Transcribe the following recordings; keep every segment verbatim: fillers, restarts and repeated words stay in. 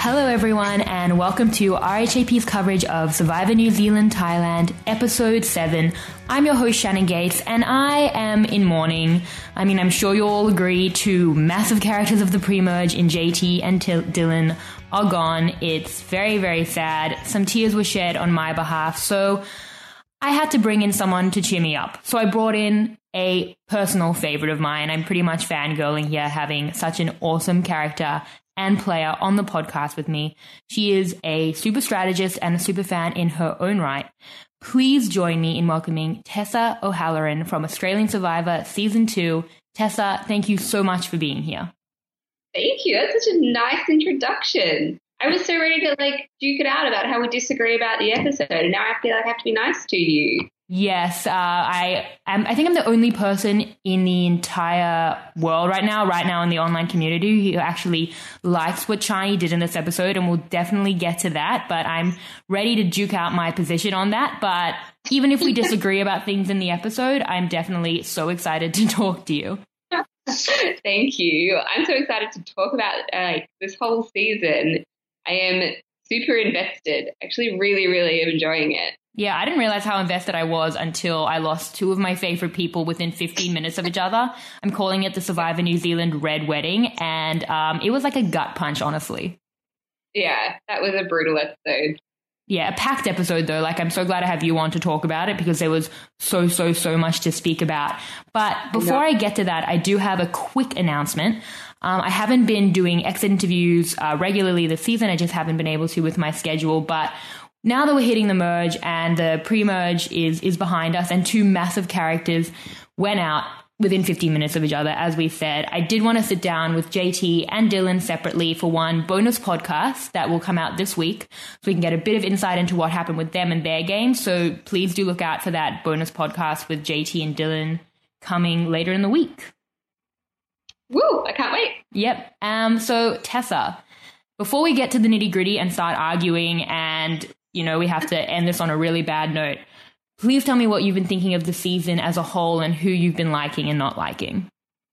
Hello everyone and welcome to R H A P's coverage of Survivor New Zealand Thailand episode seven. I'm your host Shannon Gates and I am in mourning. I mean, I'm sure you all agree two massive characters of the pre-merge in J T and T- Dylan are gone. It's very, very sad. Some tears were shed on my behalf, so I had to bring in someone to cheer me up. So I brought in a personal favorite of mine. I'm pretty much fangirling here having such an awesome character and player on the podcast with me. She is a super strategist and a super fan in her own right. Please join me in welcoming Tessa O'Halloran from Australian Survivor Season two. Tessa, thank you so much for being here. Thank you. That's such a nice introduction. I was so ready to like duke it out about how we disagree about the episode, and now I feel like I have to be nice to you. Yes, uh, I am, I think I'm the only person in the entire world right now, right now in the online community who actually likes what Chani did in this episode, and we'll definitely get to that, but I'm ready to duke out my position on that. But even if we disagree about things in the episode, I'm definitely so excited to talk to you. Thank you. I'm so excited to talk about uh, this whole season. I am super invested, actually really, really enjoying it. Yeah, I didn't realize how invested I was until I lost two of my favorite people within fifteen minutes of each other. I'm calling it the Survivor New Zealand Red Wedding, and um, it was like a gut punch, honestly. Yeah, that was a brutal episode. Yeah, a packed episode, though. Like, I'm so glad I have you on to talk about it because there was so, so, so much to speak about. But before I, I get to that, I do have a quick announcement. Um, I haven't been doing exit interviews uh, regularly this season. I just haven't been able to with my schedule, but now that we're hitting the merge and the pre-merge is is behind us and two massive characters went out within fifteen minutes of each other, as we said, I did want to sit down with J T and Dylan separately for one bonus podcast that will come out this week so we can get a bit of insight into what happened with them and their game. So please do look out for that bonus podcast with J T and Dylan coming later in the week. Woo, I can't wait. Yep. Um. So Tessa, before we get to the nitty gritty and start arguing and you know, we have to end this on a really bad note, please tell me what you've been thinking of the season as a whole and who you've been liking and not liking.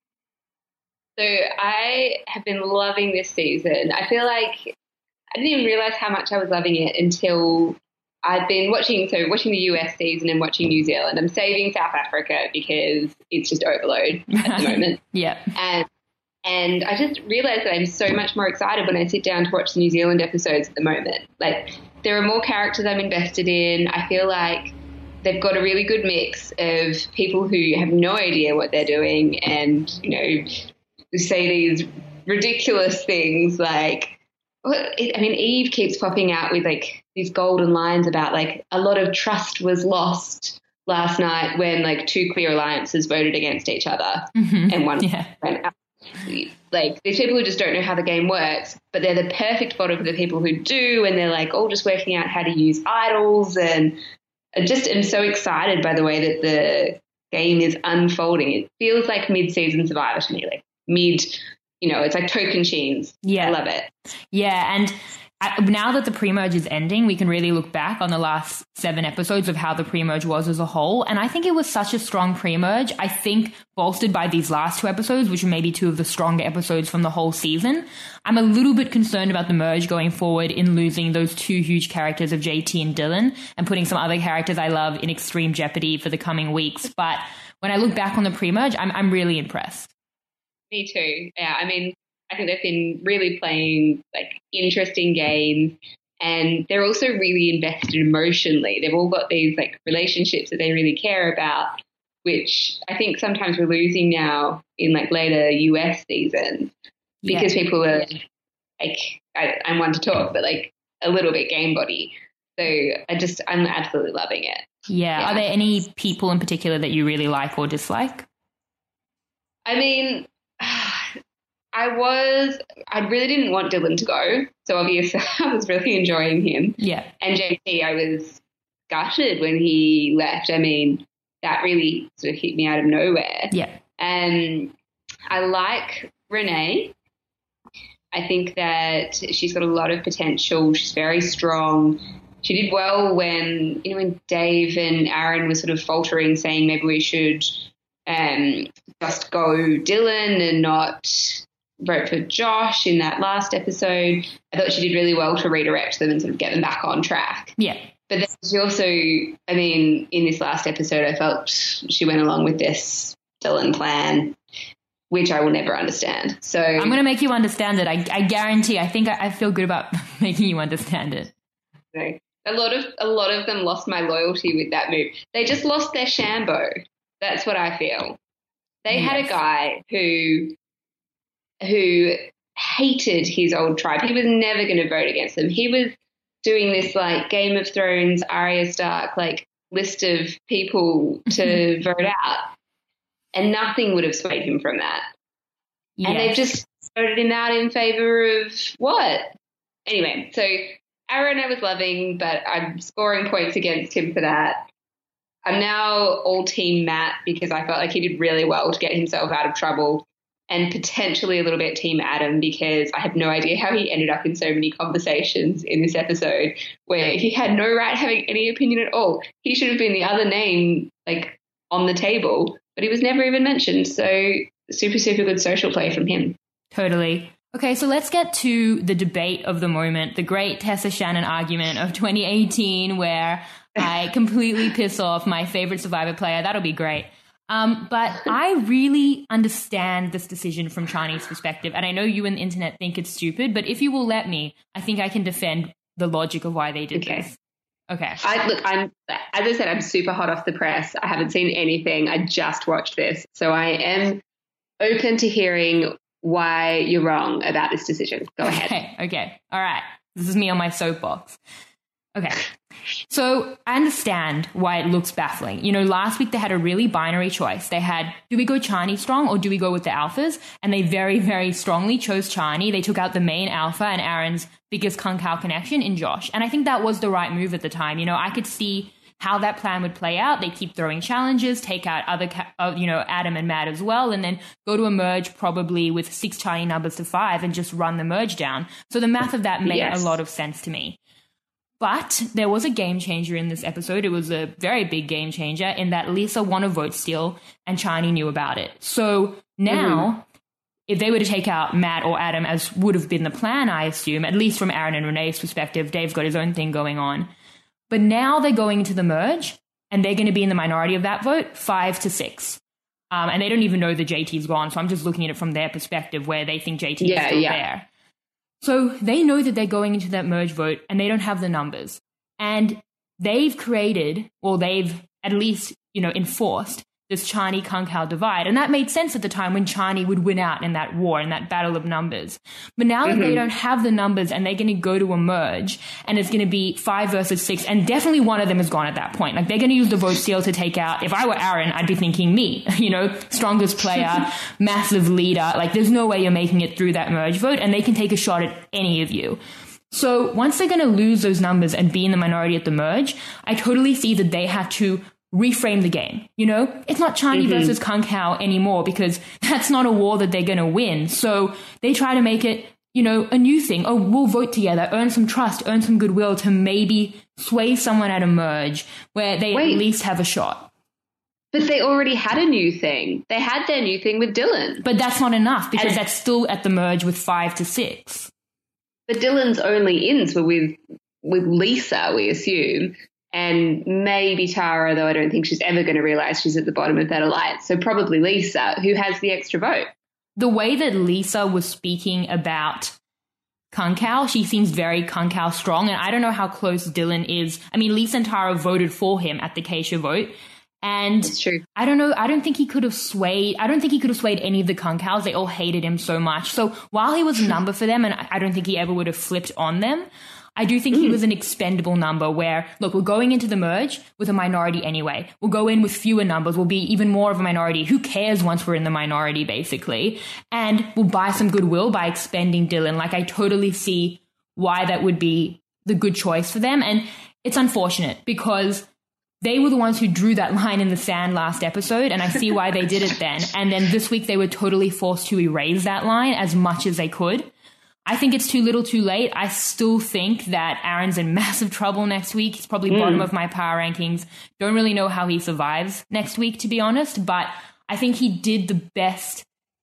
So I have been loving this season. I feel like I didn't even realize how much I was loving it until I've been watching, so watching the U S season and watching New Zealand. I'm saving South Africa because it's just overload at the moment. Yeah. And And I just realized that I'm so much more excited when I sit down to watch the New Zealand episodes at the moment. Like, there are more characters I'm invested in. I feel like they've got a really good mix of people who have no idea what they're doing and, you know, say these ridiculous things like, I mean, Eve keeps popping out with, like, these golden lines about, like, a lot of trust was lost last night when, like, two queer alliances voted against each other mm-hmm. and one yeah. went out. Like, there's people who just don't know how the game works, but they're the perfect fodder for the people who do, and they're like all just working out how to use idols. And I just am so excited by the way that the game is unfolding. It feels like mid-season Survivor to me, like mid, you know, it's like Tocantins. Yeah, I love it. Yeah, and I, now that the pre-merge is ending, we can really look back on the last seven episodes of how the pre-merge was as a whole. And I think it was such a strong pre-merge. I think bolstered by these last two episodes, which are maybe two of the stronger episodes from the whole season. I'm a little bit concerned about the merge going forward in losing those two huge characters of J T and Dylan and putting some other characters I love in extreme jeopardy for the coming weeks. But when I look back on the pre-merge, I'm, I'm really impressed. Me too. Yeah, I mean, I think they've been really playing like interesting games, and they're also really invested emotionally. They've all got these like relationships that they really care about, which I think sometimes we're losing now in like later U S seasons because yeah. people are like, I, I'm one to talk, but like a little bit game body. So I just, I'm absolutely loving it. Yeah. yeah. Are there any people in particular that you really like or dislike? I mean, I was, I really didn't want Dylan to go. So obviously I was really enjoying him. Yeah. And J T, I was gutted when he left. I mean, that really sort of hit me out of nowhere. Yeah. And I like Renee. I think that she's got a lot of potential. She's very strong. She did well when, you know, when Dave and Aaron were sort of faltering, saying maybe we should um, just go Dylan and not vote for Josh in that last episode. I thought she did really well to redirect them and sort of get them back on track. Yeah. But then she also, I mean, in this last episode, I felt she went along with this Dylan plan, which I will never understand. So I'm going to make you understand it. I, I guarantee. I think I, I feel good about making you understand it. You know, a lot of a lot of them lost my loyalty with that move. They just lost their Shambo. That's what I feel. They Yes. had a guy who who hated his old tribe. He was never going to vote against them. He was doing this like Game of Thrones, Arya Stark, like list of people to vote out, and nothing would have swayed him from that. Yes. And they've just voted him out in favour of what? Anyway, so Aaron I was loving, but I'm scoring points against him for that. I'm now all team Matt because I felt like he did really well to get himself out of trouble, and potentially a little bit team Adam because I have no idea how he ended up in so many conversations in this episode where he had no right having any opinion at all. He should have been the other name like on the table, but he was never even mentioned. So super, super good social play from him. Totally. Okay, so let's get to the debate of the moment, the great Tessa Shannon argument of twenty eighteen, where I completely piss off my favorite Survivor player. That'll be great. Um, but I really understand this decision from Chani's perspective, and I know you and the internet think it's stupid, but if you will let me, I think I can defend the logic of why they did Okay. this. Okay. I look, I'm as I said, I'm super hot off the press. I haven't seen anything. I just watched this, so I am open to hearing why you're wrong about this decision. Go ahead. Okay, okay. All right. This is me on my soapbox. Okay. So I understand why it looks baffling. You know, last week they had a really binary choice. They had, do we go Chani strong or do we go with the alphas? And they very, very strongly chose Chani. They took out the main alpha and Aaron's biggest Kung Kao connection in Josh. And I think that was the right move at the time. You know, I could see how that plan would play out. They keep throwing challenges, take out other, uh, you know, Adam and Matt as well, and then go to a merge probably with six Chani numbers to five and just run the merge down. So the math of that made Yes. a lot of sense to me. But there was a game changer in this episode. It was a very big game changer in that Lisa won a vote steal and Chani knew about it. So now, mm-hmm. if they were to take out Matt or Adam, as would have been the plan, I assume, at least from Aaron and Renee's perspective, Dave's got his own thing going on. But now they're going into the merge and they're going to be in the minority of that vote, five to six. Um, and they don't even know that J T's gone. So I'm just looking at it from their perspective where they think J T yeah, is still yeah. there. So they know that they're going into that merge vote and they don't have the numbers. And they've created, or they've at least, you know, enforced this Chani Kung Kao divide. And that made sense at the time when Chani would win out in that war, in that battle of numbers. But now that mm-hmm. they don't have the numbers and they're going to go to a merge and it's going to be five versus six, and definitely one of them is gone at that point. Like they're going to use the vote steal to take out, if I were Aaron, I'd be thinking me, you know, strongest player, massive leader. Like there's no way you're making it through that merge vote and they can take a shot at any of you. So once they're going to lose those numbers and be in the minority at the merge, I totally see that they have to reframe the game. You know, it's not Chani mm-hmm. versus Kung Kao anymore because that's not a war that they're going to win. So they try to make it, you know, a new thing. Oh, we'll vote together, earn some trust, earn some goodwill to maybe sway someone at a merge where they Wait. at least have a shot. But they already had a new thing. They had their new thing with Dylan. But that's not enough because and- that's still at the merge with five to six. But Dylan's only ins were with with Lisa, we assume, and maybe Tara, though I don't think she's ever going to realise she's at the bottom of that alliance. So probably Lisa, who has the extra vote. The way that Lisa was speaking about Kung Kao, she seems very Kung Kao strong, and I don't know how close Dylan is. I mean, Lisa and Tara voted for him at the Keisha vote. And That's true. I don't know, I don't think he could have swayed, I don't think he could have swayed any of the Kung Kaos. They all hated him so much. So while he was a number for them, and I don't think he ever would have flipped on them, I do think mm. he was an expendable number where, look, we're going into the merge with a minority anyway. We'll go in with fewer numbers. We'll be even more of a minority. Who cares once we're in the minority, basically? And we'll buy some goodwill by expending Dylan. Like, I totally see why that would be the good choice for them. And it's unfortunate because they were the ones who drew that line in the sand last episode, and I see why they did it then. And then this week they were totally forced to erase that line as much as they could. I think it's too little too late. I still think that Aaron's in massive trouble next week. He's probably mm. bottom of my power rankings. Don't really know how he survives next week, to be honest, but I think he did the best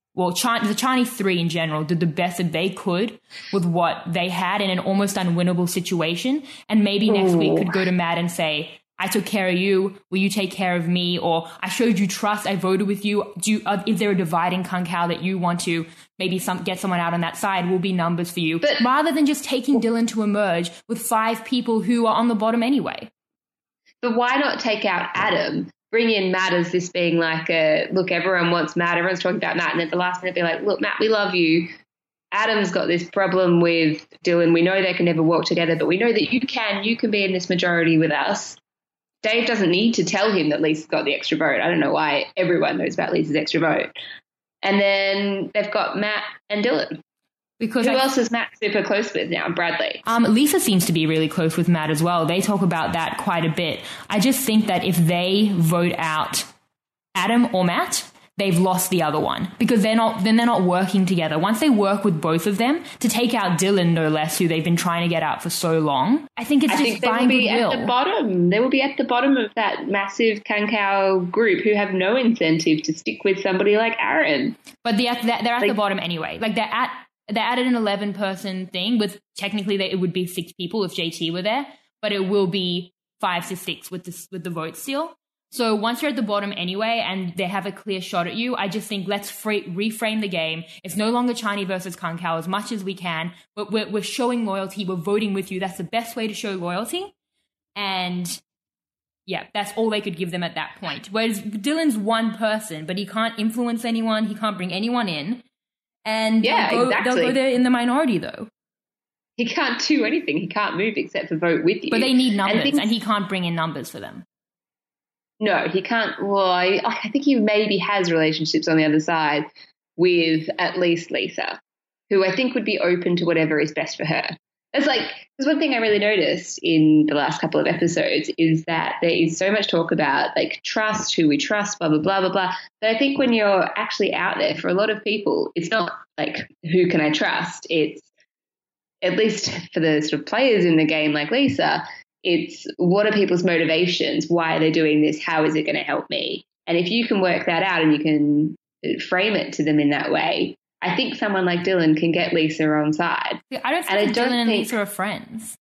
well, China, the Chinese three in general did the best that they could with what they had in an almost unwinnable situation. And maybe next week could go to Matt and say, I took care of you. Will you take care of me? Or I showed you trust. I voted with you. Do you, uh, is there a divide in Kung Kao that you want to maybe some, get someone out on that side? Will be numbers for you. But rather than just taking Dylan to emerge with five people who are on the bottom anyway. But why not take out Adam? Bring in Matt as this being like a, look, everyone wants Matt. Everyone's talking about Matt. And at the last minute be like, look, Matt, we love you. Adam's got this problem with Dylan. We know they can never work together, but we know that you can. You can be in this majority with us. Dave doesn't need to tell him that Lisa's got the extra vote. I don't know why everyone knows about Lisa's extra vote. And then they've got Matt and Dylan. Because Who I, else is Matt super close with now? Bradley. Um, Lisa seems to be really close with Matt as well. They talk about that quite a bit. I just think that if they vote out Adam or Matt, they've lost the other one because they're not, then they're not working together. Once they work with both of them to take out Dylan, no less, who they've been trying to get out for so long, I think it's I just think they buying will be goodwill. At the bottom. They will be at the bottom of that massive Kung Kao group who have no incentive to stick with somebody like Aaron. But they're at, they're at like, the bottom anyway. Like they're at, they're at an eleven person thing with technically they, it would be six people if J T were there, but it will be five to six with the, with the vote still. So once you're at the bottom anyway and they have a clear shot at you, I just think let's free, reframe the game. It's no longer Chani versus Kung Kao as much as we can, but we're, we're showing loyalty. We're voting with you. That's the best way to show loyalty. And yeah, that's all they could give them at that point. Whereas Dylan's one person, but he can't influence anyone. He can't bring anyone in. And yeah, they'll, go, exactly. they'll go there in the minority though. He can't do anything. He can't move except for vote with you. But they need numbers, and, things- and he can't bring in numbers for them. No, he can't. Well, I, I think he maybe has relationships on the other side with at least Lisa, who I think would be open to whatever is best for her. It's like, there's one thing I really noticed in the last couple of episodes is that there is so much talk about like trust, who we trust, blah, blah, blah, blah, blah. But I think when you're actually out there, for a lot of people, it's not like, who can I trust? It's, at least for the sort of players in the game like Lisa, it's what are people's motivations? Why are they doing this? How is it going to help me? And if you can work that out and you can frame it to them in that way, I think someone like Dylan can get Lisa on side. I don't think and I Dylan don't and think, Lisa are friends.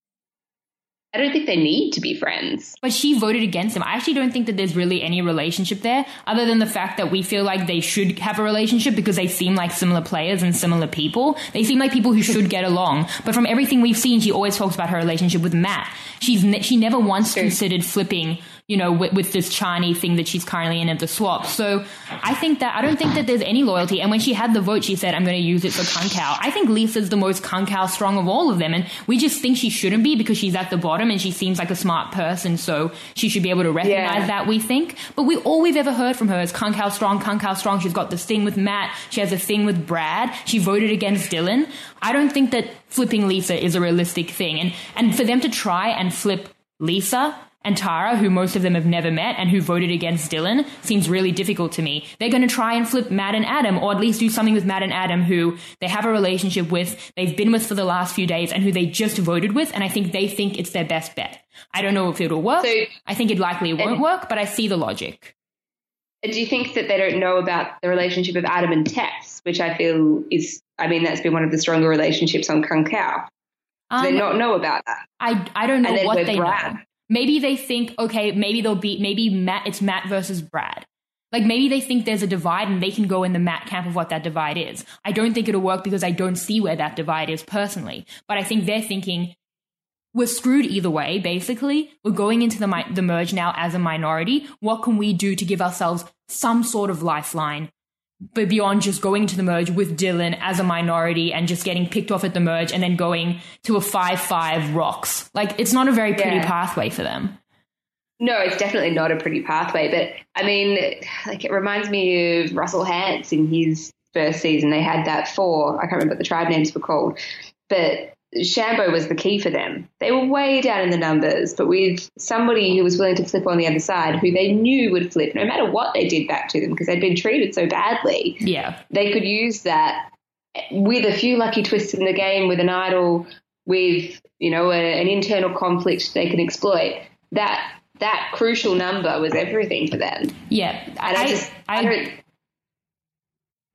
I don't think they need to be friends. But she voted against him. I actually don't think that there's really any relationship there other than the fact that we feel like they should have a relationship because they seem like similar players and similar people. They seem like people who should get along. But from everything we've seen, she always talks about her relationship with Matt. She's ne- She never once True. considered flipping, you know, with, with this Chani thing that she's currently in at the swap. So I think that, I don't think that there's any loyalty. And when she had the vote, she said, I'm going to use it for Kung Kao. I think Lisa's the most Kung Kao strong of all of them. And we just think she shouldn't be because she's at the bottom and she seems like a smart person. So she should be able to recognize yeah. that, we think. But we, all we've ever heard from her is Kung Kao strong, Kung Kao strong. She's got this thing with Matt. She has a thing with Brad. She voted against Dylan. I don't think that flipping Lisa is a realistic thing. And, and for them to try and flip Lisa and Tara, who most of them have never met and who voted against Dylan, seems really difficult to me. They're going to try and flip Matt and Adam, or at least do something with Matt and Adam, who they have a relationship with, they've been with for the last few days, and who they just voted with, and I think they think it's their best bet. I don't know if it'll work. So, I think it likely won't work, but I see the logic. Do you think that they don't know about the relationship of Adam and Tess, which I feel is, I mean, that's been one of the stronger relationships on Kung Kao? Do um, they not know about that? I, I don't know what they Brad. know. Maybe they think, okay, maybe they'll be, maybe Matt, it's Matt versus Brad. Like maybe they think there's a divide and they can go in the Matt camp of what that divide is. I don't think it'll work because I don't see where that divide is personally. But I think they're thinking, we're screwed either way, basically. We're going into the, mi- the merge now as a minority. What can we do to give ourselves some sort of lifeline? But beyond just going to the merge with Dylan as a minority and just getting picked off at the merge and then going to a five five rocks. Like, it's not a very pretty yeah. pathway for them. No, it's definitely not a pretty pathway. But, I mean, like it reminds me of Russell Hantz in his first season. They had that four. I can't remember what the tribe names were called. But Shambo was the key for them. They were way down in the numbers, but with somebody who was willing to flip on the other side, who they knew would flip no matter what they did back to them because they'd been treated so badly. Yeah. They could use that with a few lucky twists in the game, with an idol, with, you know, a, an internal conflict they can exploit. That that crucial number was everything for them. Yeah. And I, I just, I, I don't...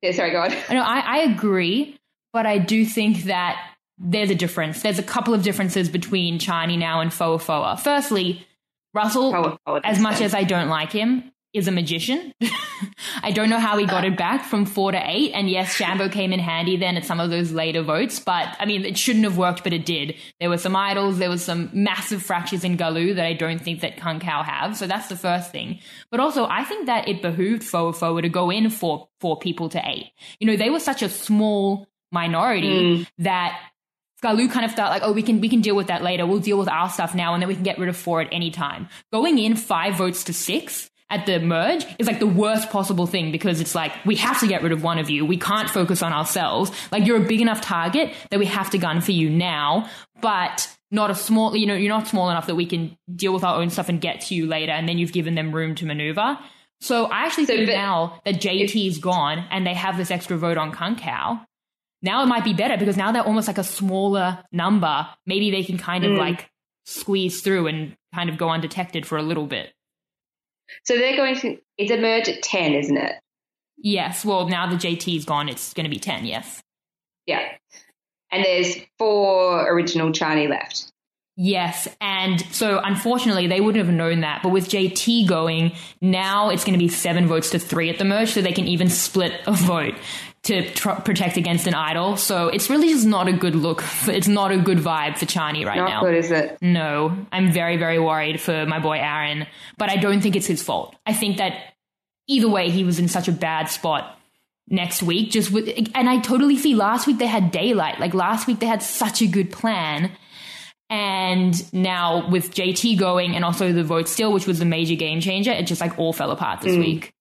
Yeah, sorry, go on. No, I, I agree, but I do think that there's a difference. There's a couple of differences between Chani now and Foa Foa. Firstly, Russell, Foa Foa as much as I don't like him, is a magician. I don't know how he got it back from four to eight. And yes, Shambo came in handy then at some of those later votes. But I mean, it shouldn't have worked, but it did. There were some idols. There was some massive fractures in Galoo that I don't think that Kung Kao have. So that's the first thing. But also, I think that it behooved Foa Foa to go in for four people to eight. You know, they were such a small minority mm. that Galoo kind of felt like, oh, we can we can deal with that later. We'll deal with our stuff now, and then we can get rid of four at any time. Going in five votes to six at the merge is like the worst possible thing, because it's like, we have to get rid of one of you. We can't focus on ourselves. Like, you're a big enough target that we have to gun for you now, but not a small, you know, you're not small enough that we can deal with our own stuff and get to you later. And then you've given them room to maneuver. So I actually so, think but, now that J T's gone and they have this extra vote on Kung Kao, now it might be better, because now they're almost like a smaller number. Maybe they can kind of mm. like squeeze through and kind of go undetected for a little bit. So they're going to, it's a merge at ten, isn't it? Yes. Well, now the J T's gone, it's going to be ten, yes. Yeah. And there's four original Chani left. Yes. And so unfortunately, they wouldn't have known that. But with J T going, now it's going to be seven votes to three at the merge, so they can even split a vote to tr- protect against an idol. So it's really just not a good look. For, it's not a good vibe for Chani right not now. Not good, is it? No. I'm very, very worried for my boy Aaron. But I don't think it's his fault. I think that either way, he was in such a bad spot next week. Just with, and I totally see last week they had daylight. Like last week they had such a good plan. And now with J T going and also the vote steal, which was the major game changer, it just like all fell apart this mm. week.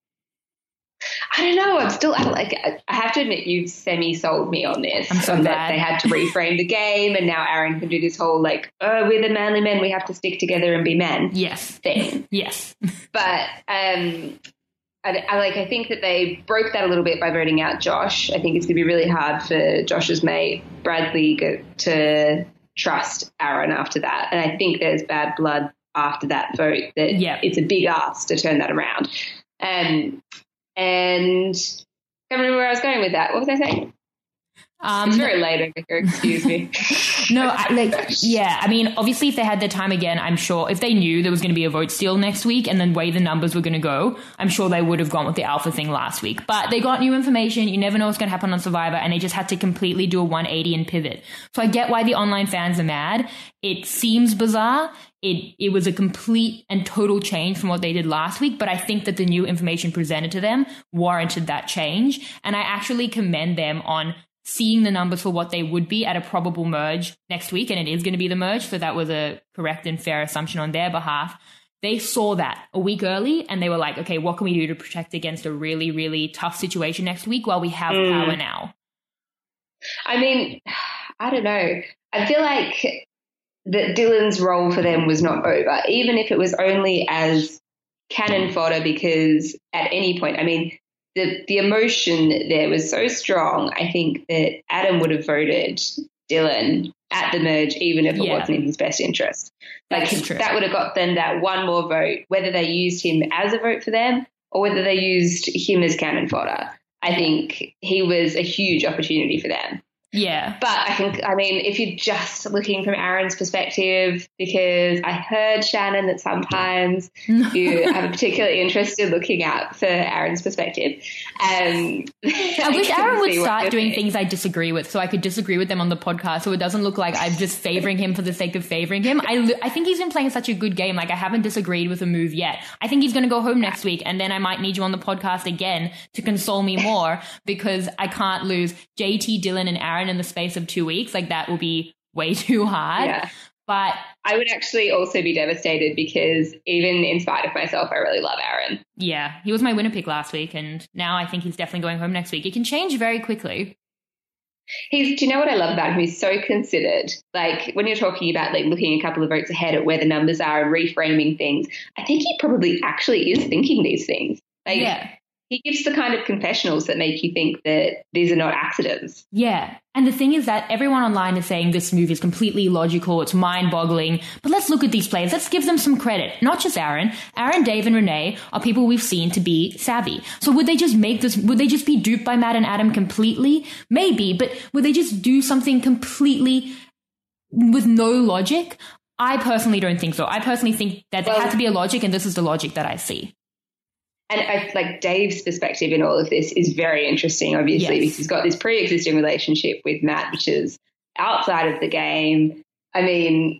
I don't know. I'm still I like. I have to admit, you've semi-sold me on this. I'm so on glad. That they had to reframe the game, and now Aaron can do this whole like, "Oh, we're the manly men. We have to stick together and be men." Yes. Thing. Yes. But um, I, I like. I think that they broke that a little bit by voting out Josh. I think it's going to be really hard for Josh's mate Bradley go, to trust Aaron after that, and I think there's bad blood after that vote. That yeah. It's a big ask to turn that around. Um. And I can't remember where I was going with that. What was I saying? Um, it's very late over here, excuse me. No, I, like, yeah, I mean, obviously if they had their time again, I'm sure if they knew there was going to be a vote steal next week and then way the numbers were going to go, I'm sure they would have gone with the alpha thing last week. But they got new information. You never know what's going to happen on Survivor, and they just had to completely do a one eighty and pivot. So I get why the online fans are mad. It seems bizarre. It it was a complete and total change from what they did last week, but I think that the new information presented to them warranted that change. And I actually commend them on seeing the numbers for what they would be at a probable merge next week, and it is going to be the merge, so that was a correct and fair assumption on their behalf. They saw that a week early, and they were like, okay, what can we do to protect against a really, really tough situation next week while we have mm. power now? I mean, I don't know. I feel like that Dylan's role for them was not over, even if it was only as cannon fodder, because at any point, I mean, the the emotion there was so strong. I think that Adam would have voted Dylan at the merge, even if it yeah. wasn't in his best interest. Like that would have got them that one more vote, whether they used him as a vote for them or whether they used him as cannon fodder. I think he was a huge opportunity for them. Yeah. But I think, I mean, if you're just looking from Aaron's perspective, because I heard, Shannon, that sometimes you have a particular interest in looking out for Aaron's perspective. Um, I, I wish Aaron would start doing saying. things I disagree with, so I could disagree with them on the podcast, so it doesn't look like I'm just favoring him for the sake of favoring him. I, I think he's been playing such a good game. Like, I haven't disagreed with a move yet. I think he's going to go home next week, and then I might need you on the podcast again to console me more, because I can't lose J T, Dylan, and Aaron in the space of two weeks. Like, that will be way too hard. Yeah. But I would actually also be devastated, because even in spite of myself, I really love Aaron. Yeah, he was my winner pick last week, and now I think he's definitely going home next week. It can change very quickly. He's, do you know what I love about him? He's so considered. Like, when you're talking about like looking a couple of votes ahead at where the numbers are and reframing things, I think he probably actually is thinking these things. Like, yeah. he gives the kind of confessionals that make you think that these are not accidents. Yeah. And the thing is that everyone online is saying this move is completely illogical. It's mind-boggling. But let's look at these players. Let's give them some credit. Not just Aaron. Aaron, Dave, and Renee are people we've seen to be savvy. So would they just make this, would they just be duped by Matt and Adam completely? Maybe. But would they just do something completely with no logic? I personally don't think so. I personally think that there well, had to be a logic, and this is the logic that I see. And I, like Dave's perspective in all of this is very interesting, obviously, Yes. because he's got this pre-existing relationship with Matt, which is outside of the game. I mean,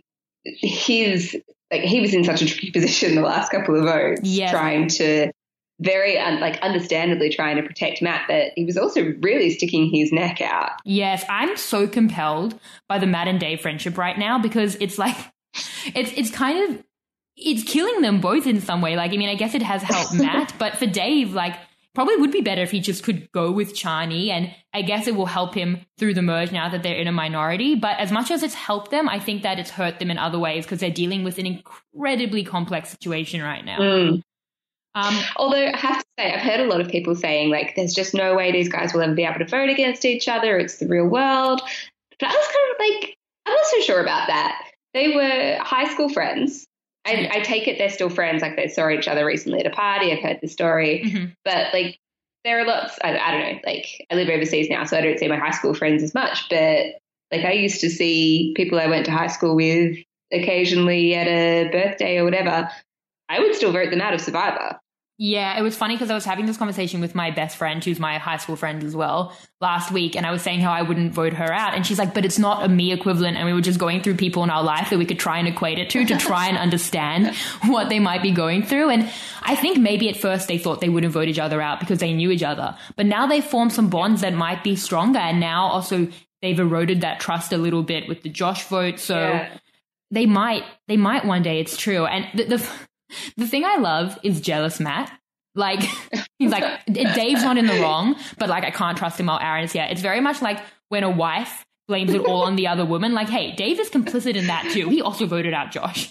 he's like he was in such a tricky position the last couple of votes, Yes. trying to very un, like understandably trying to protect Matt, but he was also really sticking his neck out. Yes, I'm so compelled by the Matt and Dave friendship right now because it's like it's it's kind of it's killing them both in some way. Like, I mean, I guess it has helped Matt, but for Dave, like, probably would be better if he just could go with Chani, and I guess it will help him through the merge now that they're in a minority. But as much as it's helped them, I think that it's hurt them in other ways because they're dealing with an incredibly complex situation right now. Mm. Um, Although I have to say, I've heard a lot of people saying, like, there's just no way these guys will ever be able to vote against each other. It's the real world. But I was kind of like, I'm not so sure about that. They were high school friends. I, I take it they're still friends, like they saw each other recently at a party. I've heard the story. mm-hmm. But, like, there are lots, I, I don't know, like, I live overseas now, so I don't see my high school friends as much. But, like, I used to see people I went to high school with occasionally at a birthday or whatever. I would still vote them out of Survivor. Yeah, it was funny because I was having this conversation with my best friend, who's my high school friend as well, last week, and I was saying how I wouldn't vote her out, and she's like, but it's not a me equivalent, and we were just going through people in our life that we could try and equate it to, to try and understand what they might be going through. And I think maybe at first they thought they wouldn't vote each other out because they knew each other, but now they've formed some bonds that might be stronger, and now also they've eroded that trust a little bit with the Josh vote, so Yeah. they might, they might one day, it's true. And the, the The thing I love is jealous Matt. Like, he's like, Dave's not in the wrong, but like, I can't trust him while Aaron's here. It's very much like when a wife blames it all on the other woman. Like, hey, Dave is complicit in that too. He also voted out Josh.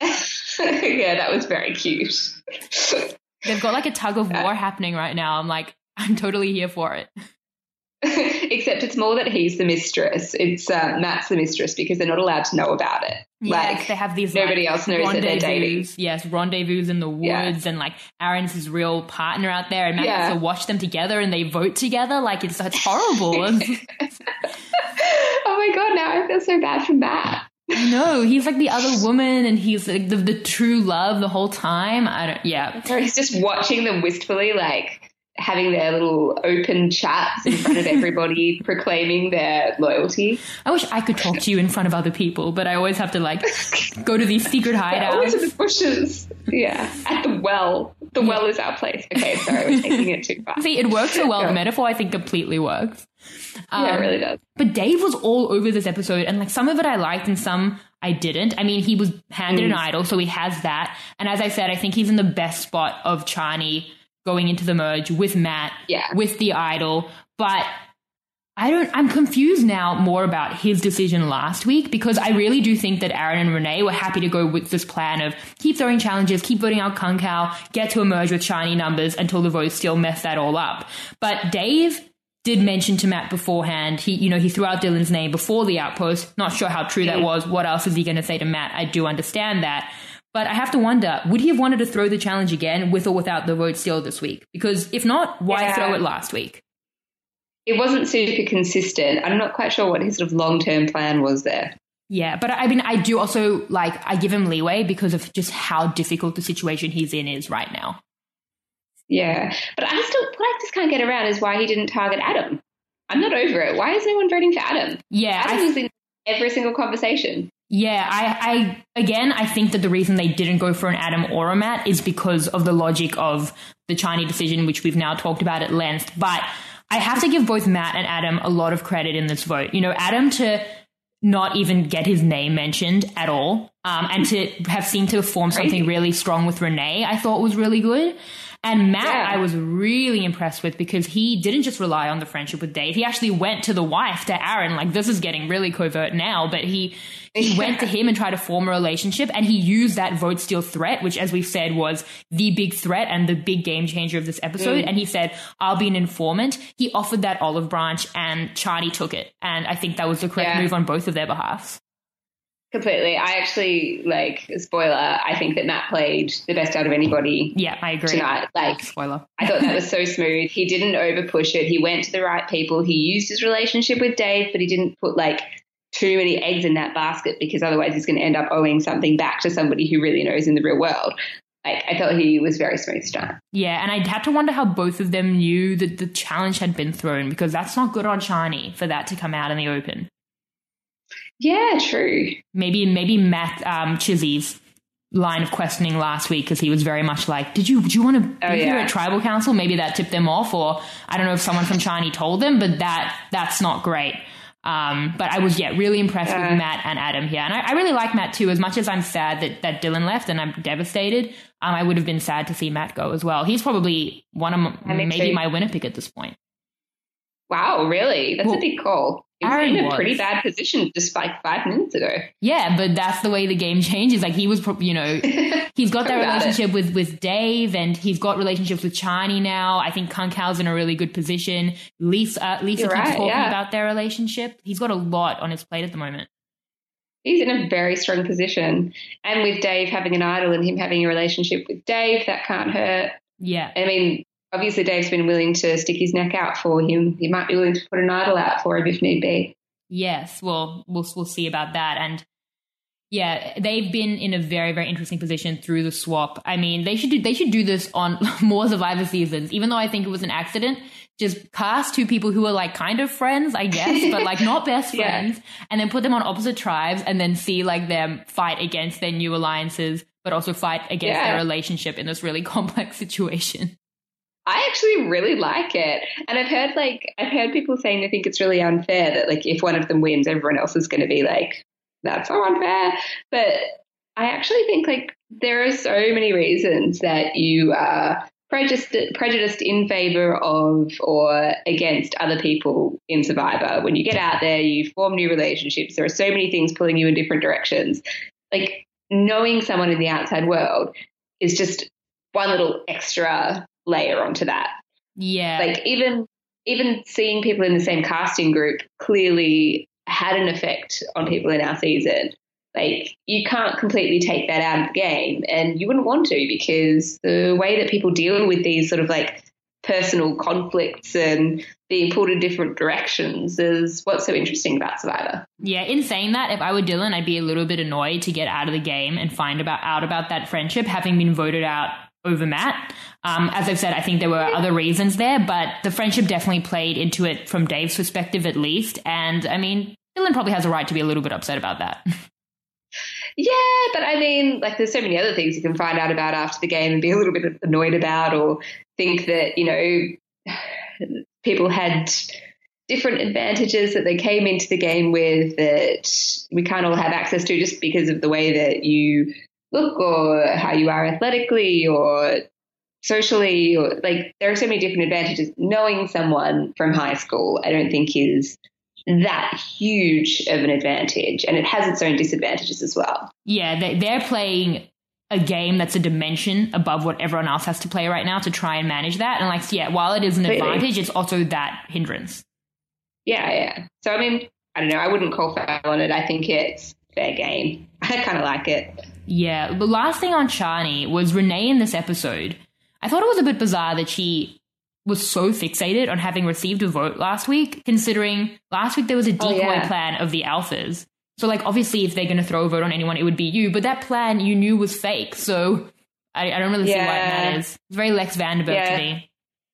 Yeah, that was very cute. They've got like a tug of war happening right now. I'm like, I'm totally here for it. Except it's more that he's the mistress. It's uh, Matt's the mistress because they're not allowed to know about it. Yes, like they have these nobody like, else knows that they're dating. Yes, rendezvous in the woods, Yeah. and like Aaron's his real partner out there, and Matt Yeah. gets to watch them together, and they vote together. Like it's it's horrible. Oh my god! Now I feel so bad for Matt. I know, he's like the other woman, and he's like the, the true love the whole time. I don't. Yeah, So he's just watching them wistfully, like having their little open chats in front of everybody, proclaiming their loyalty. I wish I could talk to you in front of other people, but I always have to like go to these secret They're always in hideouts. the bushes. Yeah, at the well. The well is our place. Okay, sorry, we're taking it too far. See, it works so well. Yeah. The metaphor, I think, completely works. Yeah, it Um, really does. But Dave was all over this episode, and like some of it I liked and some I didn't. I mean, he was handed an Mm. idol, so he has that. And as I said, I think he's in the best spot of Chani going into the merge with Matt, Yeah. with the idol. But I don't, I'm confused now more about his decision last week, because I really do think that Aaron and Renee were happy to go with this plan of keep throwing challenges, keep voting out Kung Kao, get to a merge with Chani numbers until the votes still mess that all up. But Dave did mention to Matt beforehand, he, you know, he threw out Dylan's name before the outpost. Not sure how true that was. What else is he going to say to Matt? I do understand that. But I have to wonder, would he have wanted to throw the challenge again with or without the vote steal this week? Because if not, why Yeah. throw it last week? It wasn't super consistent. I'm not quite sure what his sort of long-term plan was there. Yeah, but I mean, I do also, like, I give him leeway because of just how difficult the situation he's in is right now. Yeah. But I still, what I just can't get around is why he didn't target Adam. I'm not over it. Why is no one voting for Adam? Yeah, Adam I- was in every single conversation. Yeah, I, I, again, I think that the reason they didn't go for an Adam or a Matt is because of the logic of the Chani decision, which we've now talked about at length. But I have to give both Matt and Adam a lot of credit in this vote. You know, Adam to not even get his name mentioned at all, um, and to have seemed to form something really strong with Renee, I thought was really good. And Matt, Yeah. I was really impressed with because he didn't just rely on the friendship with Dave. He actually went to the wife, to Aaron. Like, this is getting really covert now, but he he Yeah. went to him and tried to form a relationship, and he used that vote steal threat, which, as we've said, was the big threat and the big game changer of this episode. Mm. And he said, I'll be an informant. He offered that olive branch, and Chani took it. And I think that was the correct Yeah. move on both of their behalves. Completely. I actually, like, spoiler, I think that Matt played the best out of anybody Yeah, I agree. tonight. Like, Spoiler. I thought that was so smooth. He didn't overpush it. He went to the right people. He used his relationship with Dave, but he didn't put, like, too many eggs in that basket, because otherwise he's going to end up owing something back to somebody who really knows in the real world. Like, I thought he was very smooth tonight. Yeah, and I had to wonder how both of them knew that the challenge had been thrown, because that's not good on Chani for that to come out in the open. Yeah, true. Maybe maybe Matt um, Chizzy's line of questioning last week, because he was very much like, did you do you want to be Oh, here yeah. at Tribal Council? Maybe that tipped them off, or I don't know if someone from Chani told them, but that that's not great. Um, but I was, yeah, really impressed Yeah. with Matt and Adam here. And I, I really like Matt too, as much as I'm sad that, that Dylan left and I'm devastated. Um, I would have been sad to see Matt go as well. He's probably one of m- Yeah, me maybe too. my winner pick at this point. Wow, really? That's Well, a big call. He was Aaron in a was. pretty bad position just like five minutes ago. Yeah, but that's the way the game changes. Like, he was, pro- you know, he's got that Talk about relationship with, with Dave, and he's got relationships with Chani now. I think Kunkal's in a really good position. Lisa, uh, Lisa You're keeps right, talking yeah. about their relationship. He's got a lot on his plate at the moment. He's in a very strong position. And with Dave having an idol and him having a relationship with Dave, that can't hurt. Yeah. I mean, obviously Dave's been willing to stick his neck out for him. He might be willing to put an idol out for him if need be. Yes, well, we'll we'll see about that. And yeah, they've been in a very, very interesting position through the swap. I mean, they should do they should do this on more Survivor seasons, even though I think it was an accident. Just cast two people who are like kind of friends, I guess, but like not best Yeah. friends, and then put them on opposite tribes, and then see like them fight against their new alliances, but also fight against Yeah. their relationship in this really complex situation. I actually really like it. And I've heard like I've heard people saying they think it's really unfair that like if one of them wins, everyone else is going to be like, that's so unfair. But I actually think like there are so many reasons that you are prejudiced, prejudiced in favor of or against other people in Survivor. When you get out there, you form new relationships. There are so many things pulling you in different directions. Like knowing someone in the outside world is just one little extra layer onto that. Yeah. Like even even seeing people in the same casting group clearly had an effect on people in our season. Like you can't completely take that out of the game, and you wouldn't want to, because the way that people deal with these sort of like personal conflicts and being pulled in different directions is what's so interesting about Survivor. Yeah, in saying that, if I were Dylan, I'd be a little bit annoyed to get out of the game and find about out about that friendship having been voted out over Matt. Um, as I've said, I think there were other reasons there, but the friendship definitely played into it from Dave's perspective at least. And I mean, Dylan probably has a right to be a little bit upset about that. Yeah, but I mean, like there's so many other things you can find out about after the game and be a little bit annoyed about, or think that, you know, people had different advantages that they came into the game with that we can't all have access to just because of the way that you look or how you are athletically or socially, or like there are so many different advantages. Knowing someone from high school, I don't think is that huge of an advantage, and it has its own disadvantages as well. Yeah, they, they're playing a game that's a dimension above what everyone else has to play right now to try and manage that. And like, yeah, while it is an Completely. advantage, it's also that hindrance. Yeah, yeah. So, I mean, I don't know. I wouldn't call foul on it. I think it's fair game. I kind of like it. Yeah, the last thing on Chani was Renee in this episode. I thought it was a bit bizarre that she was so fixated on having received a vote last week, considering last week there was a decoy Oh, yeah. plan of the alphas. So, like, obviously, if they're going to throw a vote on anyone, it would be you. But that plan you knew was fake. So I, I don't really see why Yeah. that is. It's very Lex Vanderbilt Yeah. to me.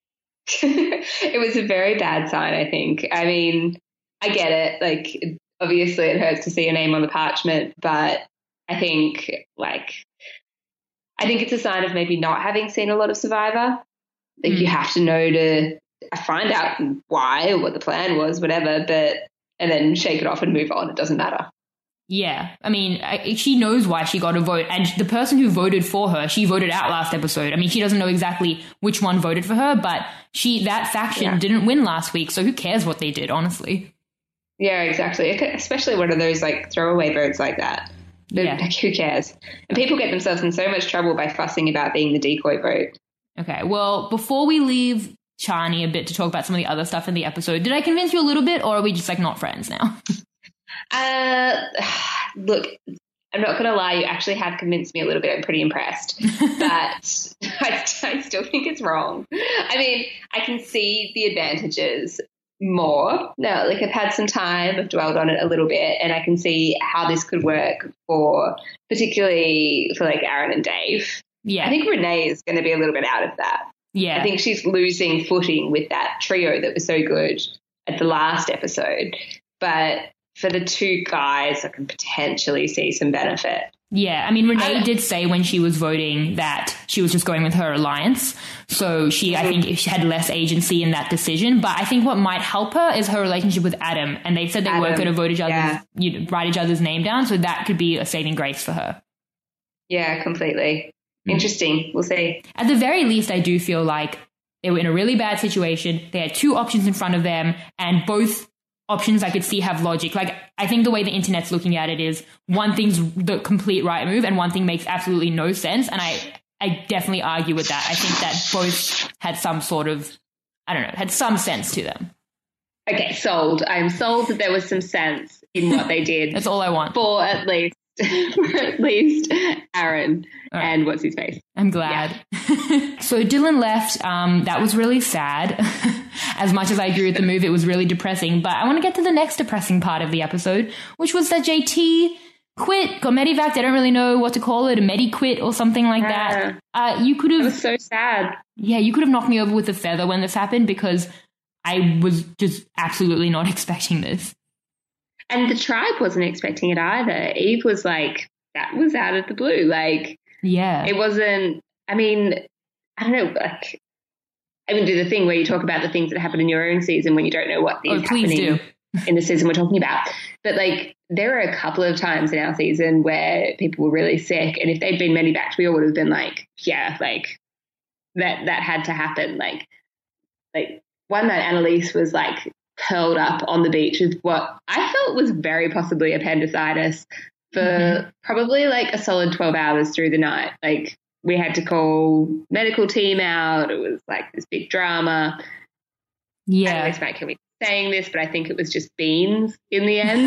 It was a very bad sign, I think. I mean, I get it. Like, obviously, it hurts to see your name on the parchment, but I think, like, I think it's a sign of maybe not having seen a lot of Survivor. Like, Mm. you have to know to find out why or what the plan was, whatever, but and then shake it off and move on. It doesn't matter. Yeah, I mean, I, she knows why she got a vote, and the person who voted for her, she voted out last episode. I mean, she doesn't know exactly which one voted for her, but she that faction yeah. didn't win last week, so who cares what they did, honestly? Yeah, exactly. Especially one of those like throwaway votes like that. Yeah. Like, who cares? And people get themselves in so much trouble by fussing about being the decoy vote. Okay, well, before we leave Chani a bit to talk about some of the other stuff in the episode, did I convince you a little bit, or are we just like not friends now? Uh, look, I'm not going to lie, you actually have convinced me a little bit. I'm pretty impressed, but I, I still think it's wrong. I mean, I can see the advantages more now. Like, I've had some time, I've dwelled on it a little bit, and I can see how this could work for, particularly for like Aaron and Dave. Yeah. I think Renee is going to be a little bit out of that. Yeah. I think she's losing footing with that trio that was so good at the last episode. But for the two guys, I can potentially see some benefit. Yeah, I mean, Renee I, did say when she was voting that she was just going with her alliance. So she, I think, she had less agency in that decision. But I think what might help her is her relationship with Adam. And they said they Adam, were going to vote each other's, yeah. you know, write each other's name down. So that could be a saving grace for her. Yeah, completely. Interesting. We'll see. At the very least, I do feel like they were in a really bad situation. They had two options in front of them, and both options I could see have logic. Like, I think the way the internet's looking at it is one thing's the complete right move and one thing makes absolutely no sense. And I, I definitely argue with that. I think that both had some sort of, I don't know, had some sense to them. Okay, sold. I'm sold that there was some sense in what they did. That's all I want. For at least, for at least Aaron right. and what's his face. I'm glad. Yeah. So Dylan left. Um, that was really sad. As much as I agree with the move, it was really depressing. But I want to get to the next depressing part of the episode, which was that J T quit, got medevaced. I don't really know what to call it, a medi-quit or something like yeah. that. Uh, you could have... It was so sad. Yeah, you could have knocked me over with a feather when this happened, because I was just absolutely not expecting this. And the tribe wasn't expecting it either. Eve was like, that was out of the blue. Like, yeah, it wasn't, I mean, I don't know, like, I mean, do the thing where you talk about the things that happen in your own season when you don't know what is oh, please happening do. in the season we're talking about. But like, there were a couple of times in our season where people were really sick, and if they'd been medevaced, we all would have been like, yeah, like that, that had to happen. Like, like one night Annalise was like curled up on the beach with what I felt was very possibly appendicitis for mm-hmm. probably like a solid twelve hours through the night. Like, we had to call medical team out. It was like this big drama. Yeah. Anyways, might kill me saying this, but I think it was just beans in the end.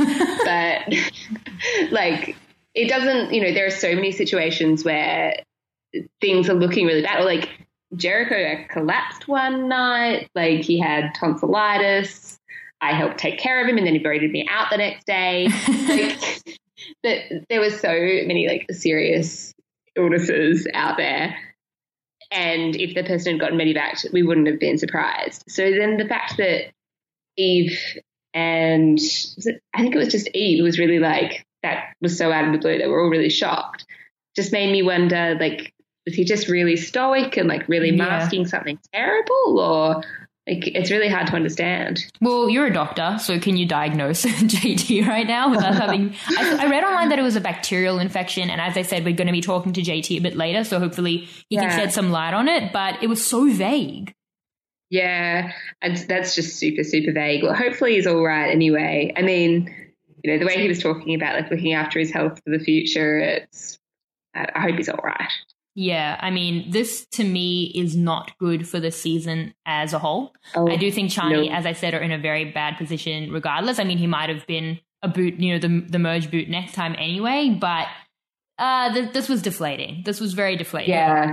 But like, it doesn't, you know, there are so many situations where things are looking really bad. Or like Jericho collapsed one night. Like, he had tonsillitis. I helped take care of him, and then he voted me out the next day. Like, but there was so many like serious illnesses out there, and if the person had gotten medevaced, we wouldn't have been surprised. So then the fact that Eve and was it, I think it was just Eve was really like, that was so out of the blue, they were all really shocked, just made me wonder, like, was he just really stoic and like really masking yeah. something terrible, or like, it's really hard to understand. Well, you're a doctor, so can you diagnose J T right now without having... I, I read online that it was a bacterial infection, and as I said, we're going to be talking to J T a bit later, so hopefully he yeah. can shed some light on it, but it was so vague. Yeah, and that's just super, super vague. Well, hopefully he's all right anyway. I mean, you know, the way he was talking about like looking after his health for the future, it's... I, I hope he's all right. Yeah, I mean, this to me is not good for the season as a whole. Oh, I do think Chani, no. as I said, are in a very bad position regardless. I mean, he might have been a boot, you know, the the merge boot next time anyway, but uh, th- this was deflating. This was very deflating. Yeah.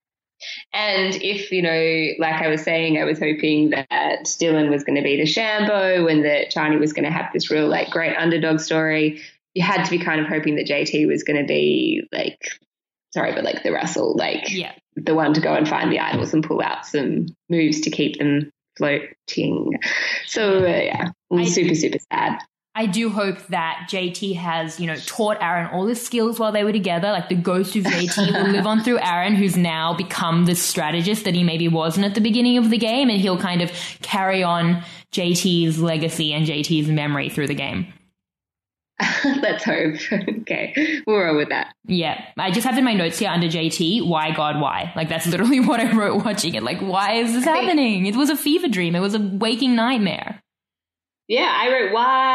And if, you know, like I was saying, I was hoping that Dylan was going to be the Shambo and that Chani was going to have this real, like, great underdog story. You had to be kind of hoping that J T was going to be, like... Sorry, but like the Russell, like yeah. the one to go and find the idols and pull out some moves to keep them floating. So, uh, yeah, I, super, super sad. I do hope that J T has, you know, taught Aaron all his skills while they were together. Like, the ghost of J T will live on through Aaron, who's now become the strategist that he maybe wasn't at the beginning of the game, and he'll kind of carry on J T's legacy and J T's memory through the game. Let's hope. Okay, we'll roll with that. Yeah, I just have in my notes here under J T, why God, why? Like, that's literally what I wrote watching it. Like, why is this happening? It was a fever dream. It was a waking nightmare. Yeah, I wrote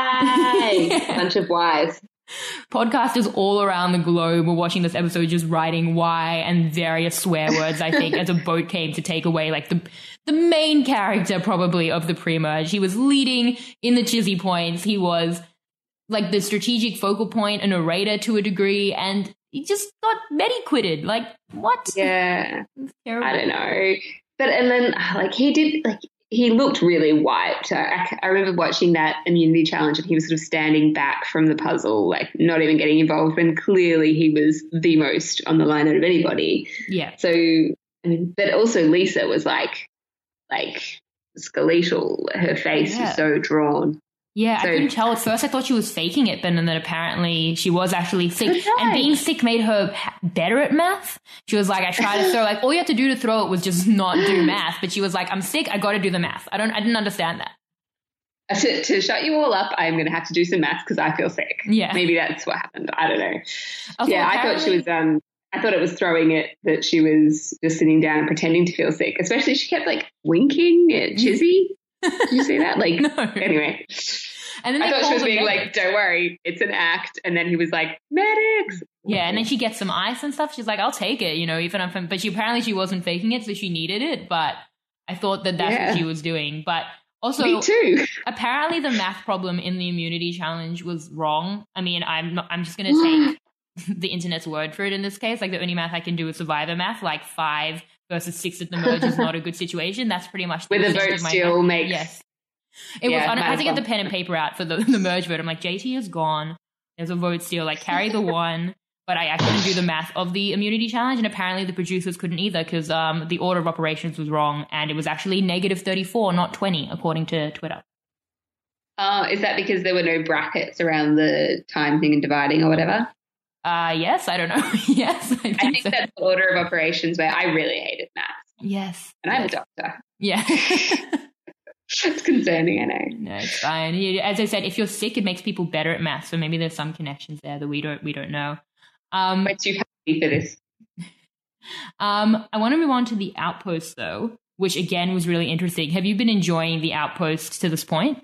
why. yeah. A bunch of whys. Podcasters all around the globe were watching this episode just writing why and various swear words, I think, as a boat came to take away, like, the the main character, probably, of the pre-merge. He was leading in the chizzy points. He was like the strategic focal point, a narrator to a degree, and he just got medi-quitted. Like, what? Yeah. I don't know. But, and then, like, he did, like, he looked really wiped. I, I remember watching that immunity challenge and he was sort of standing back from the puzzle, like, not even getting involved, when clearly he was the most on the line out of anybody. Yeah. So, I mean, but also Lisa was, like, like, skeletal. Her face yeah. was so drawn. Yeah, so, I couldn't tell. At first I thought she was faking it, but then apparently she was actually sick. Right. And being sick made her better at math. She was like, I tried to throw, like, all you had to do to throw it was just not do math. But she was like, I'm sick, I got to do the math. I don't, I didn't understand that. To, to shut you all up, I'm going to have to do some math because I feel sick. Yeah. Maybe that's what happened. I don't know. Also, yeah, I thought she was, um, I thought it was throwing it that she was just sitting down and pretending to feel sick. Especially she kept, like, winking at Chizzy. Did you see that? Like, no. Anyway. And then I thought she was being medics. like, don't worry, it's an act. And then he was like, medics. Yeah, and then she gets some ice and stuff. She's like, I'll take it, you know, even if I'm, but she apparently she wasn't faking it, so she needed it. But I thought that that's yeah. what she was doing. But also, me too. Apparently the math problem in the immunity challenge was wrong. I mean, I'm not, I'm just going to take the internet's word for it in this case. Like, the only math I can do is survivor math, like five versus six at the merge is not a good situation. That's pretty much the Where the vote still math. makes... Yes. It yeah, was. I had to get well. the pen and paper out for the, the merge vote. I'm like, J T is gone. There's a vote still. Like, carry the one. But I, I couldn't do the math of the immunity challenge, and apparently the producers couldn't either because um, the order of operations was wrong, and it was actually negative thirty-four, not twenty, according to Twitter. Oh, is that because there were no brackets around the time thing and dividing or whatever? Uh, yes, I don't know. yes, I think, I think so. that's the order of operations where I really hated math. Yes. And I'm yes. a doctor. Yeah. It's concerning, I know. No, it's fine. As I said, if you're sick, it makes people better at math. So maybe there's some connections there that we don't we don't know. Um, We're too happy for this. Um, I want to move on to the Outpost, though, which again was really interesting. Have you been enjoying the Outpost to this point?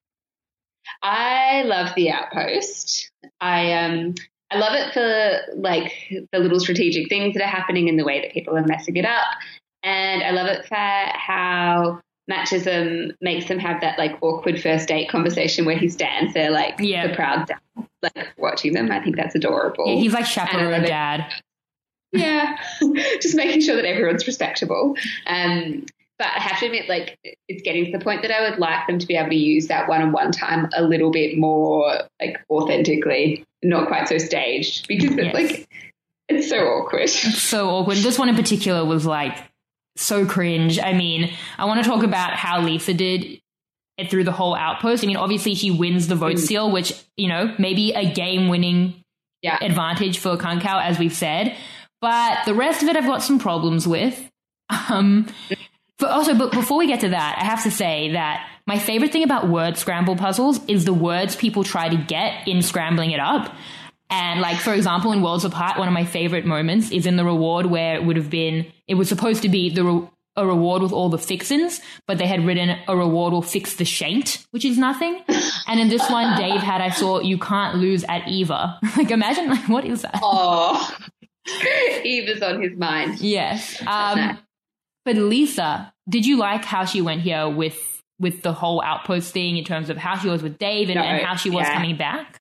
I love the Outpost. I um I love it for, like, the little strategic things that are happening and the way that people are messing it up. And I love it for how Matchism makes them have that, like, awkward first date conversation where he stands there, like, yeah. the proud dad, like, watching them. I think that's adorable. Yeah, he's like chaperone dad. Yeah, just making sure that everyone's respectable. Um, but I have to admit, like, it's getting to the point that I would like them to be able to use that one-on-one time a little bit more, like, authentically, not quite so staged, because it's yes. like, it's so awkward. It's so awkward. This one in particular was, like, so cringe. I mean, I want to talk about how Lisa did it through the whole Outpost. I mean, obviously she wins the vote Mm. steal, which, you know, maybe a game-winning Yeah. advantage for Kankau, as we've said. But the rest of it I've got some problems with. Um, but also, but before we get to that, I have to say that my favorite thing about word scramble puzzles is the words people try to get in scrambling it up. And, like, for example, in Worlds Apart, one of my favorite moments is in the reward where it would have been, it was supposed to be the re- a reward with all the fixins, but they had written a reward will fix the shaint, which is nothing. And in this one, Dave had, I saw, you can't lose at Eva. Like, imagine, like, what is that? Oh, Eva's on his mind. Yes. Um, nice. But Lisa, did you like how she went here with with the whole Outpost thing in terms of how she was with Dave and, No, and how she was yeah. coming back?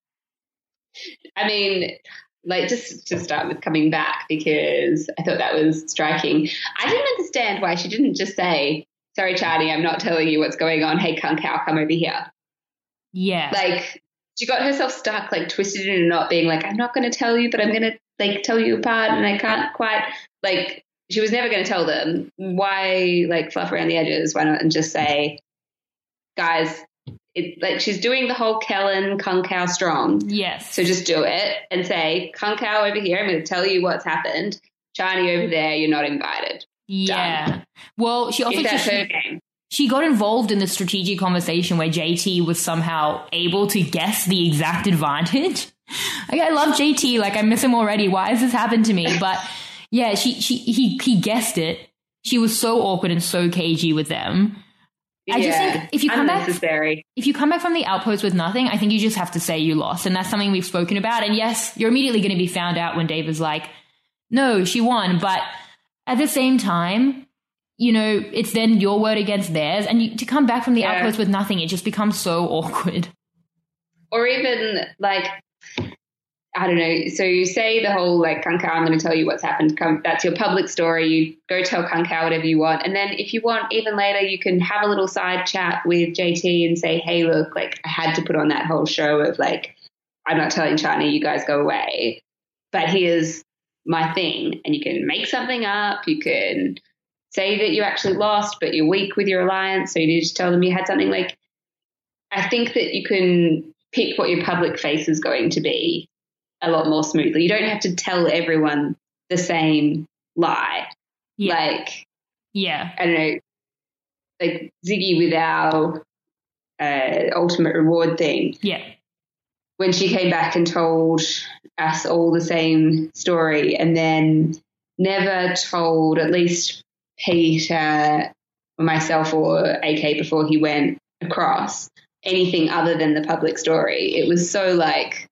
I mean, like, just to start with coming back, because I thought that was striking. I didn't understand why she didn't just say, sorry, Charlie, I'm not telling you what's going on. Hey, Kankau, come over here. Yeah. Like, she got herself stuck, like, twisted in a knot, being like, I'm not going to tell you, but I'm going to, like, tell you apart, and I can't quite, like, she was never going to tell them. Why, like, fluff around the edges? Why not and just say, guys, it, like, she's doing the whole Kellen Kankau strong. Yes. So just do it and say, Kankau over here, I'm going to tell you what's happened. Chani over there, you're not invited. Yeah. Done. Well, she also If that's she, her game. she got involved in the strategic conversation where J T was somehow able to guess the exact advantage. Like, I love J T. Like, I miss him already. Why has this happened to me? But yeah, she, she, he, he guessed it. She was so awkward and so cagey with them. I yeah, just think if you come back, if you come back from the outpost with nothing, I think you just have to say you lost. And that's something we've spoken about. And yes, you're immediately going to be found out when Dave is like, no, she won. But at the same time, you know, it's then your word against theirs. And you, to come back from the yeah. outpost with nothing, it just becomes so awkward. Or even like, I don't know. So you say the whole like, Kung Kao, I'm going to tell you what's happened. Come, that's your public story. You go tell Kung Kao whatever you want. And then if you want, even later, you can have a little side chat with J T and say, hey, look, like I had to put on that whole show of like, I'm not telling China, you guys go away. But here's my thing. And you can make something up. You can say that you actually lost, but you're weak with your alliance. So you need to just tell them you had something. Like, I think that you can pick what your public face is going to be a lot more smoothly. You don't have to tell everyone the same lie. Yeah. Like, yeah, I don't know, like Ziggy with our uh, ultimate reward thing. Yeah. When she came back and told us all the same story and then never told at least Peter or myself or A K before he went across anything other than the public story. It was so like,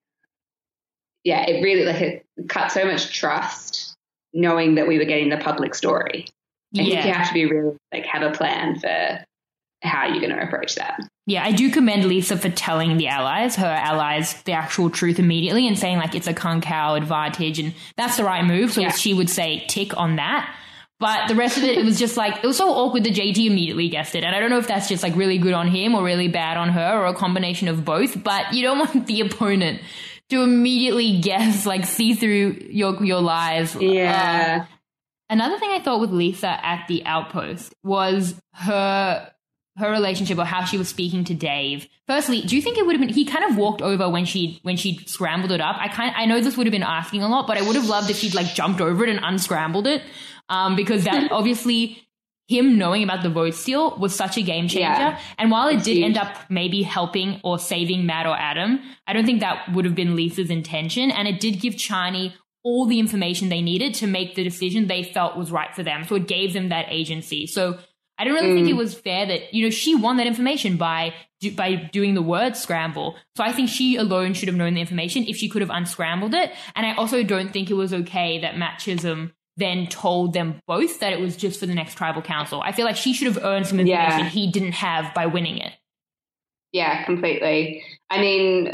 yeah, it really like it cut so much trust knowing that we were getting the public story. I yeah. think you have to be really like have a plan for how you're going to approach that. Yeah, I do commend Lisa for telling the allies, her allies, the actual truth immediately and saying like it's a Kung Kao advantage and that's the right move. So yeah. she would say tick on that. But the rest of it, it was just like, it was so awkward that J T immediately guessed it. And I don't know if that's just like really good on him or really bad on her or a combination of both. But you don't want the opponent to immediately guess, like see through your your lies. Yeah. Uh, another thing I thought with Lisa at the outpost was her her relationship or how she was speaking to Dave. Firstly, do you think it would have been, he kind of walked over when she when she scrambled it up. I kind I know this would have been asking a lot, but I would have loved if she'd like jumped over it and unscrambled it. Um, because that obviously him knowing about the vote steal was such a game changer. Yeah, and while it did huge. end up maybe helping or saving Matt or Adam, I don't think that would have been Lisa's intention. And it did give Chani all the information they needed to make the decision they felt was right for them. So it gave them that agency. So I don't really mm. think it was fair that, you know, she won that information by by doing the word scramble. So I think she alone should have known the information if she could have unscrambled it. And I also don't think it was okay that Matt Chisholm then told them both that it was just for the next tribal council. I feel like she should have earned some information yeah. he didn't have by winning it. Yeah, completely. I mean,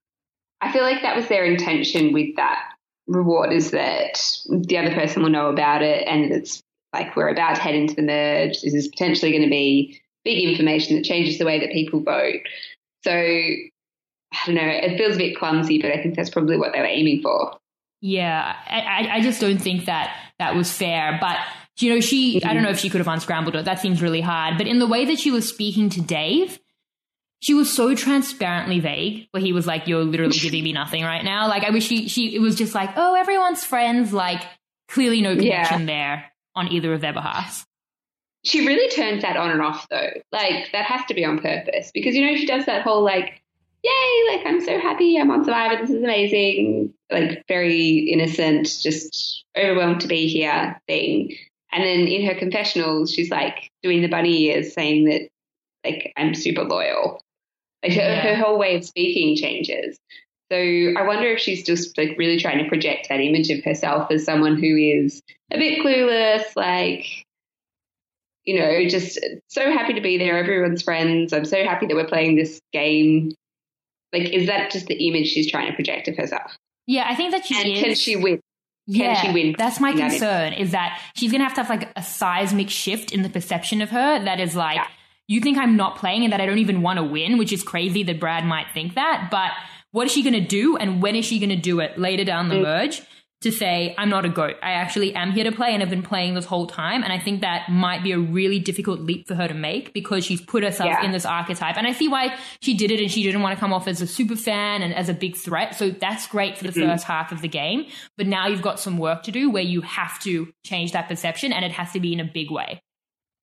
I feel like that was their intention with that reward, is that the other person will know about it and it's like we're about to head into the merge. This is potentially going to be big information that changes the way that people vote. So, I don't know, it feels a bit clumsy, but I think that's probably what they were aiming for. Yeah, I, I just don't think that that was fair. But, you know, she, mm-hmm. I don't know if she could have unscrambled it. That seems really hard. But in the way that she was speaking to Dave, she was so transparently vague, where he was like, you're literally giving me nothing right now. Like, I wish she, she, it was just like, oh, everyone's friends, like, clearly no connection yeah. there on either of their behalves. She really turns that on and off, though. Like, that has to be on purpose. Because, you know, she does that whole, like, yay, like, I'm so happy I'm on Survivor, this is amazing, like, very innocent, just overwhelmed to be here thing. And then in her confessionals, she's, like, doing the bunny ears, saying that, like, I'm super loyal. Like, yeah. her, her whole way of speaking changes. So I wonder if she's just, like, really trying to project that image of herself as someone who is a bit clueless, like, you know, just so happy to be there, everyone's friends, I'm so happy that we're playing this game. Like, is that just the image she's trying to project of herself? Yeah, I think that she and is. Can she win? Yeah, can she win? That's my concern, is that she's going to have to have, like, a seismic shift in the perception of her that is like, yeah. you think I'm not playing and that I don't even want to win, which is crazy that Brad might think that. But what is she going to do and when is she going to do it later down the mm. merge to say, I'm not a goat. I actually am here to play and have been playing this whole time. And I think that might be a really difficult leap for her to make because she's put herself yeah. in this archetype. And I see why she did it, and she didn't want to come off as a super fan and as a big threat. So that's great for the mm-hmm. first half of the game. But now you've got some work to do where you have to change that perception, and it has to be in a big way.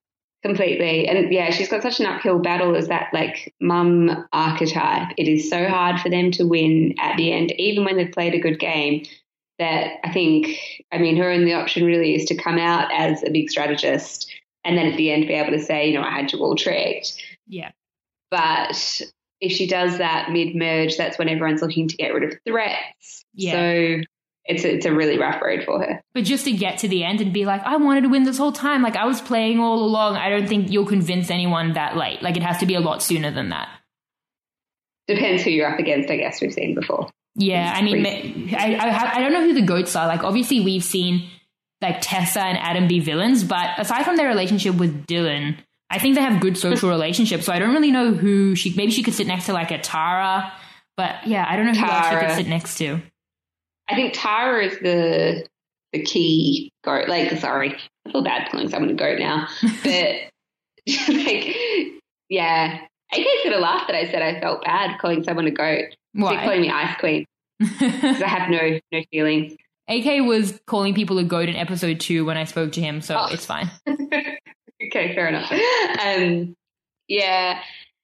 Completely. And yeah, she's got such an uphill battle as that like mum archetype. It is so hard for them to win at the end, even when they've played a good game, that I think, I mean, her only option really is to come out as a big strategist and then at the end be able to say, you know, I had you all tricked. Yeah. But if she does that mid-merge, that's when everyone's looking to get rid of threats. Yeah. So it's a, it's a really rough road for her. But just to get to the end and be like, I wanted to win this whole time. Like, I was playing all along. I don't think you'll convince anyone that late. Like, it has to be a lot sooner than that. Depends who you're up against, I guess, we've seen before. Yeah, I mean, I, I, I don't know who the goats are. Like, obviously, we've seen, like, Tessa and Adam be villains. But aside from their relationship with Dylan, I think they have good social relationships. So I don't really know who she... Maybe she could sit next to, like, a Tara. But, yeah, I don't know who Tara. else she could sit next to. I think Tara is the the key goat. Like, sorry, I feel bad calling someone a goat now, but like, yeah, A K's gonna laugh that I said I felt bad calling someone a goat. Why? She's calling me Ice Queen because I have no no feelings. A K was calling people a goat in episode two when I spoke to him, so oh. it's fine. Okay, fair enough. Um, yeah,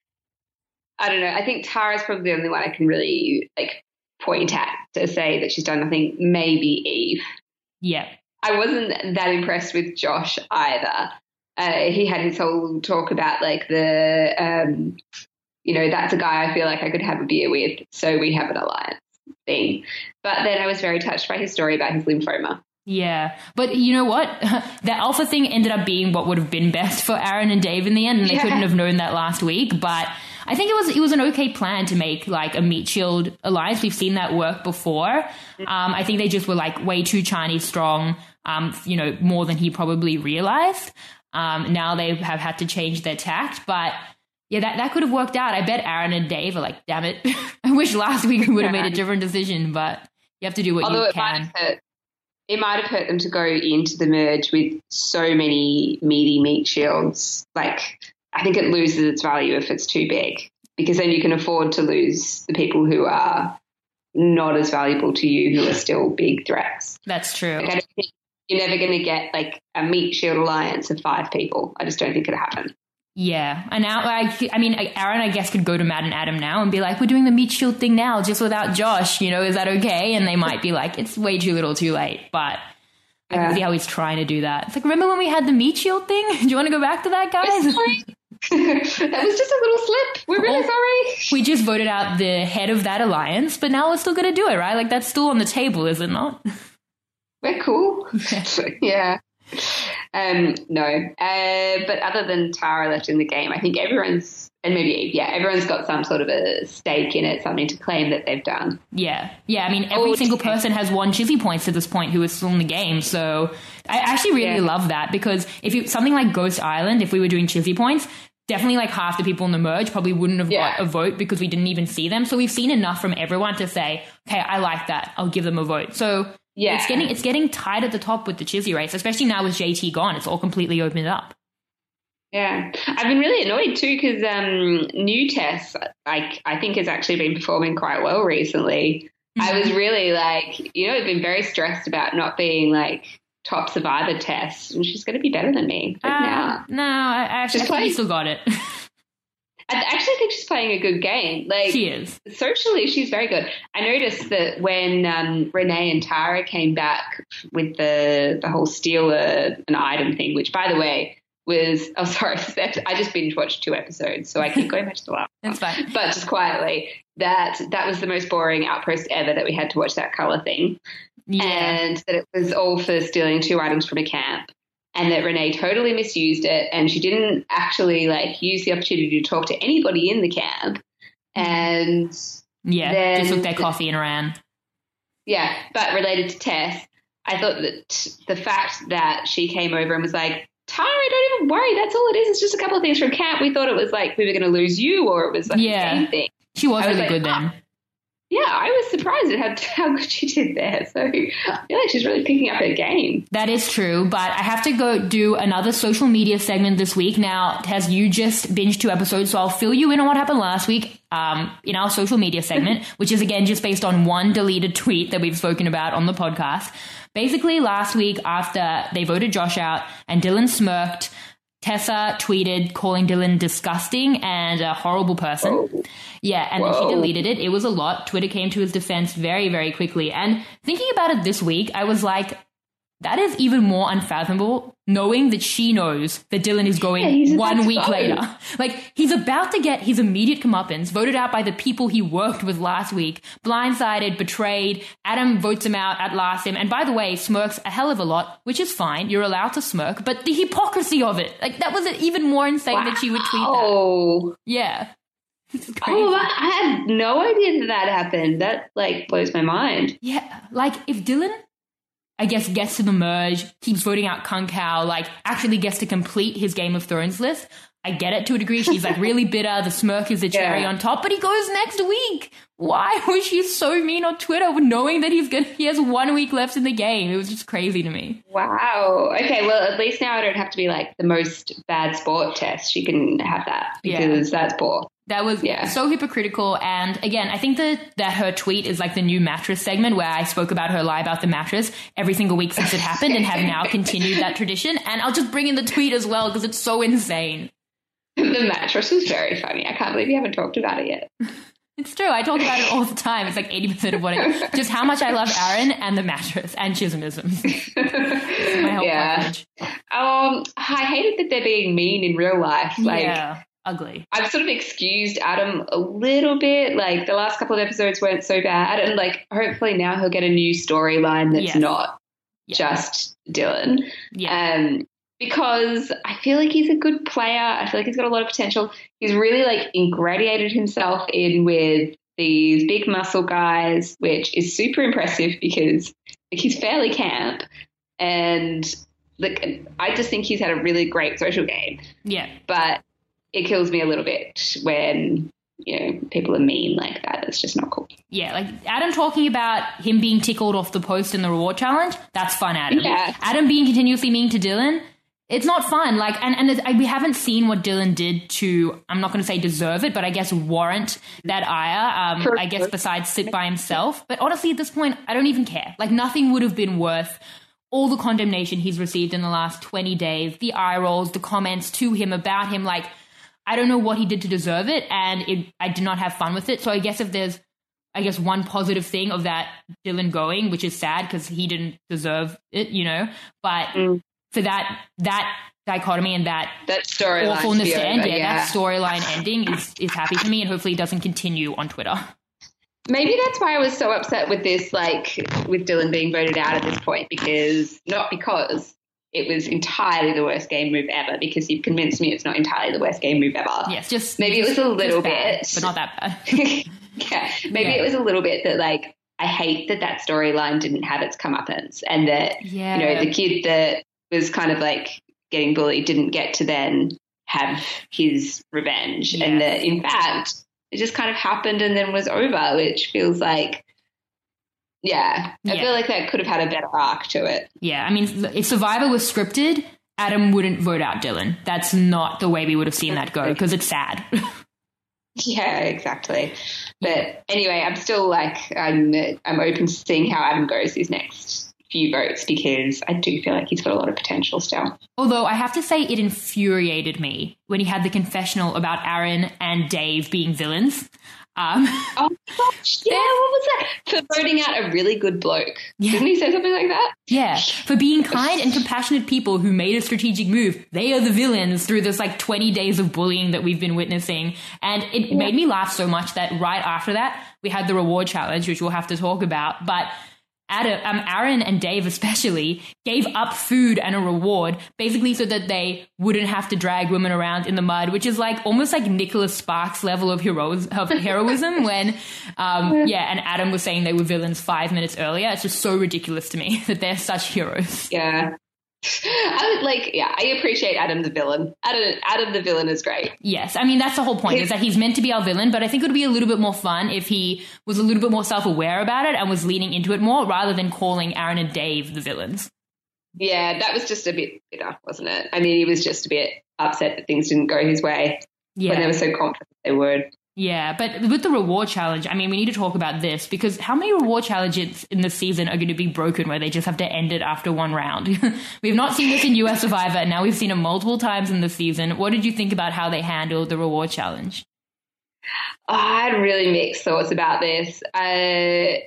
I don't know. I think Tara's probably the only one I can really like point at to say that she's done nothing. Maybe Eve. Yeah. I wasn't that impressed with Josh either. Uh, he had his whole talk about like the, um, you know, that's a guy I feel like I could have a beer with, so we have an alliance thing. But then I was very touched by his story about his lymphoma. Yeah. But you know what? The alpha thing ended up being what would have been best for Aaron and Dave in the end, and they yeah. couldn't have known that last week. But I think it was it was an okay plan to make like a meat shield alliance. We've seen that work before. Um, I think they just were like way too Chinese strong, um, you know, more than he probably realized. Um, now they have had to change their tact. But yeah, that, that could have worked out. I bet Aaron and Dave are like, damn it. I wish last week we would have made a different decision, but you have to do what Although you it can. Might have hurt, it might have hurt them to go into the merge with so many meaty meat shields. Like, I think it loses its value if it's too big, because then you can afford to lose the people who are not as valuable to you, who are still big threats. That's true. Like, I don't think you're never going to get like a meat shield alliance of five people. I just don't think it'll happen. Yeah. And now, I, I mean, Aaron, I guess, could go to Matt and Adam now and be like, we're doing the meat shield thing now, just without Josh. You know, is that okay? And they might be like, it's way too little too late. But I yeah. can see how he's trying to do that. It's like, remember when we had the meat shield thing? Do you want to go back to that, guys? That was just a little slip. We're really sorry. We just voted out the head of that alliance, but now we're still going to do it, right? Like, that's still on the table, is it not? We're cool. Yeah. yeah. Um, no. Uh, but other than Tara left in the game, I think everyone's, and maybe, yeah, everyone's got some sort of a stake in it, something to claim that they've done. Yeah. Yeah, I mean, every oh, single person has won Chizzy points to this point who is still in the game. So I actually really yeah. love that, because if you, something like Ghost Island, if we were doing Chizzy points, definitely like half the people in the merge probably wouldn't have yeah. got a vote because we didn't even see them. So we've seen enough from everyone to say, okay, I like that. I'll give them a vote. So yeah. it's getting it's getting tight at the top with the Chizzy race, especially now with J T gone. It's all completely opened up. Yeah. I've been really annoyed too because um, new Tess, like, I think has actually been performing quite well recently. Mm-hmm. I was really like, you know, I've been very stressed about not being like top survivor Tess, and she's going to be better than me. But uh, now. No, I, I actually I think you still got it. I actually think she's playing a good game. Like, she is. Socially, she's very good. I noticed that when um, Renee and Tara came back with the the whole steal a, an item thing, which, by the way, was, oh, sorry, I just binge watched two episodes, so I keep going back to the last one. That's fine. But just quietly, that that was the most boring outpost ever, that we had to watch that colour thing. Yeah. And that it was all for stealing two items from a camp. And that Renee totally misused it, and she didn't actually like use the opportunity to talk to anybody in the camp. And yeah, then, just took their coffee and ran. Yeah, but related to Tess, I thought that the fact that she came over and was like, Tara, don't even worry, that's all it is. It's just a couple of things from camp. We thought it was like we were going to lose you, or it was like yeah. the same thing. She was, was really like, good then. Oh. Yeah, I was surprised at how, how good she did there. So I feel like she's really picking up her game. That is true, but I have to go do another social media segment this week. Now, Taz, you just binged two episodes, so I'll fill you in on what happened last week um, in our social media segment, which is, again, just based on one deleted tweet that we've spoken about on the podcast. Basically, last week, after they voted Josh out and Dylan smirked, Tessa tweeted calling Dylan disgusting and a horrible person. Whoa. Yeah, and Whoa. then she deleted it. It was a lot. Twitter came to his defense very, very quickly. And thinking about it this week, I was like, that is even more unfathomable, knowing that she knows that Dylan is going yeah, one week go. later. Like, he's about to get his immediate comeuppance, voted out by the people he worked with last week, blindsided, betrayed. Adam votes him out at last. Him, and by the way, smirks a hell of a lot, which is fine. You're allowed to smirk, but the hypocrisy of it, like, that was even more insane wow. that she would tweet that. Oh, Yeah. oh, I had no idea that that happened. That, like, blows my mind. Yeah, like, if Dylan, I guess, gets to the merge, keeps voting out Kung Kao, like, actually gets to complete his Game of Thrones list, I get it to a degree. She's, like, really bitter. The smirk is the cherry Yeah. on top, but he goes next week. Why was she so mean on Twitter knowing that he's gonna, he has one week left in the game? It was just crazy to me. Wow. Okay, well, at least now I don't have to be, like, the most bad sport test. She can have that because Yeah. that's poor. That was Yeah. so hypocritical. And again, I think that, that her tweet is like the new mattress segment where I spoke about her lie about the mattress every single week since it happened and have now continued that tradition. And I'll just bring in the tweet as well because it's so insane. The mattress was very funny. I can't believe you haven't talked about it yet. It's true. I talk about it all the time. It's like eighty percent of what I... Just how much I love Aaron and the mattress and Chisholmisms. My whole yeah. coverage. Um, I hated that they're being mean in real life. Like, yeah. Ugly. I've sort of excused Adam a little bit. Like, the last couple of episodes weren't so bad. And, like, hopefully now he'll get a new storyline that's Yes. not Yeah. just Dylan. Yeah. Um, because I feel like he's a good player. I feel like he's got a lot of potential. He's really, like, ingratiated himself in with these big muscle guys, which is super impressive because, like, he's fairly camp. And, like, I just think he's had a really great social game. Yeah. But it kills me a little bit when, you know, people are mean like that. It's just not cool. Yeah, like Adam talking about him being tickled off the post in the reward challenge, that's fun, Adam. Yeah. Adam being continuously mean to Dylan, it's not fun. Like, and, and it's- we haven't seen what Dylan did to, I'm not going to say deserve it, but I guess warrant that ire, um, I guess besides sit by himself. But honestly, at this point, I don't even care. Like, nothing would have been worth all the condemnation he's received in the last twenty days, the eye rolls, the comments to him about him, like, I don't know what he did to deserve it, and it, I did not have fun with it. So I guess if there's, I guess, one positive thing of that Dylan going, which is sad because he didn't deserve it, you know, but Mm. for that that dichotomy and that That storyline. awfulness to to be end, over, yeah, yeah. that storyline ending is, is happy for me, and hopefully it doesn't continue on Twitter. Maybe that's why I was so upset with this, like, with Dylan being voted out at this point, because, not because it was entirely the worst game move ever, because you've convinced me it's not entirely the worst game move ever. Yes, just Maybe it was a little bad, bit. but not that bad. yeah, maybe Yeah. it was a little bit that, like, I hate that that storyline didn't have its comeuppance, and that, Yeah. you know, the kid that was kind of, like, getting bullied didn't get to then have his revenge, Yes. and that, in fact, it just kind of happened and then was over, which feels like, yeah, I Yeah. feel like that could have had a better arc to it. Yeah, I mean, if Survivor was scripted, Adam wouldn't vote out Dylan. That's not the way we would have seen that go, because it's sad. Yeah, exactly. But anyway, I'm still like, I'm I'm open to seeing how Adam goes these next few votes, because I do feel like he's got a lot of potential still. Although I have to say it infuriated me when he had the confessional about Aaron and Dave being villains. Um, Oh my gosh, yeah, what was that? For voting out a really good bloke. Yeah. Didn't he say something like that? yeah, for being kind and compassionate people who made a strategic move. They are the villains through this like twenty days of bullying that we've been witnessing. And it Yeah. made me laugh so much that right after that, we had the reward challenge, which we'll have to talk about. But Adam, um, Aaron and Dave especially gave up food and a reward basically so that they wouldn't have to drag women around in the mud, which is like almost like Nicholas Sparks level of heroes of heroism when, um, yeah, and Adam was saying they were villains five minutes earlier. It's just so ridiculous to me that they're such heroes. Yeah. I would like, yeah, I appreciate Adam the villain. Adam, Adam the villain is great. Yes, I mean, that's the whole point, is that he's meant to be our villain, but I think it would be a little bit more fun if he was a little bit more self-aware about it and was leaning into it more rather than calling Aaron and Dave the villains. Yeah, that was just a bit bitter, wasn't it? I mean, he was just a bit upset that things didn't go his way Yeah. when they were so confident they would. Yeah, but with the reward challenge, I mean, we need to talk about this because how many reward challenges in the season are going to be broken where they just have to end it after one round? We've not seen this in U S Survivor, and now we've seen it multiple times in the season. What did you think about how they handled the reward challenge? Oh, I had really mixed thoughts about this. I,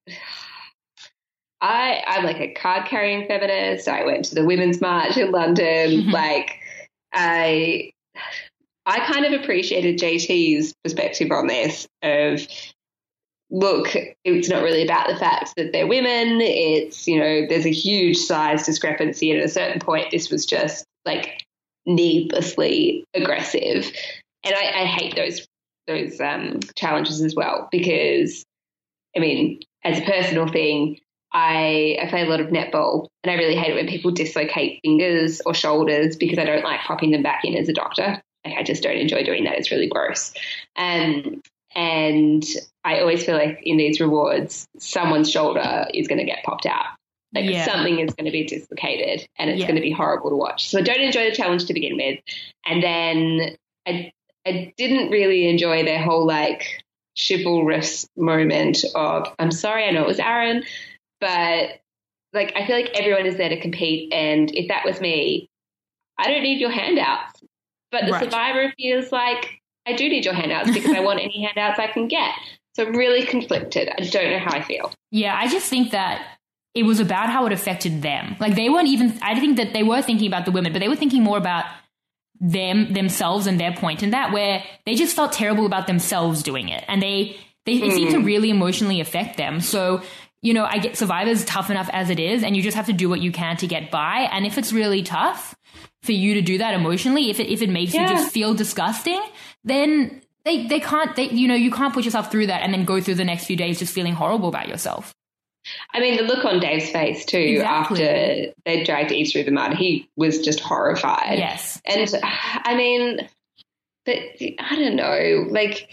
I, I'm like a card-carrying feminist. I went to the Women's March in London. Mm-hmm. Like, I... I kind of appreciated J T's perspective on this of, look, it's not really about the fact that they're women. It's, you know, there's a huge size discrepancy. And at a certain point, this was just like needlessly aggressive. And I, I hate those those um, challenges as well because, I mean, as a personal thing, I, I play a lot of netball and I really hate it when people dislocate fingers or shoulders because I don't like popping them back in as a doctor. Like, I just don't enjoy doing that. It's really gross. Um, and I always feel like in these rewards, someone's shoulder is going to get popped out. Like yeah. something is going to be dislocated and it's yeah. going to be horrible to watch. So I don't enjoy the challenge to begin with. And then I, I didn't really enjoy their whole like chivalrous moment of, I'm sorry, I know it was Aaron, but like I feel like everyone is there to compete. And if that was me, I don't need your handouts. But the right. survivor feels like I do need your handouts because I want any handouts I can get. So I'm really conflicted. I don't know how I feel. Yeah, I just think that it was about how it affected them. Like they weren't even, I think that they were thinking about the women, but they were thinking more about them, themselves and their point in that where they just felt terrible about themselves doing it. And they, they mm. it seemed to really emotionally affect them. So, you know, I get Survivor's tough enough as it is and you just have to do what you can to get by. And if it's really tough for you to do that emotionally, if it, if it makes yeah. you just feel disgusting, then they, they can't, they, you know, you can't put yourself through that and then go through the next few days just feeling horrible about yourself. I mean, the look on Dave's face too, exactly. after they dragged Eve through the mud, he was just horrified. Yes. And I mean, but I don't know, like,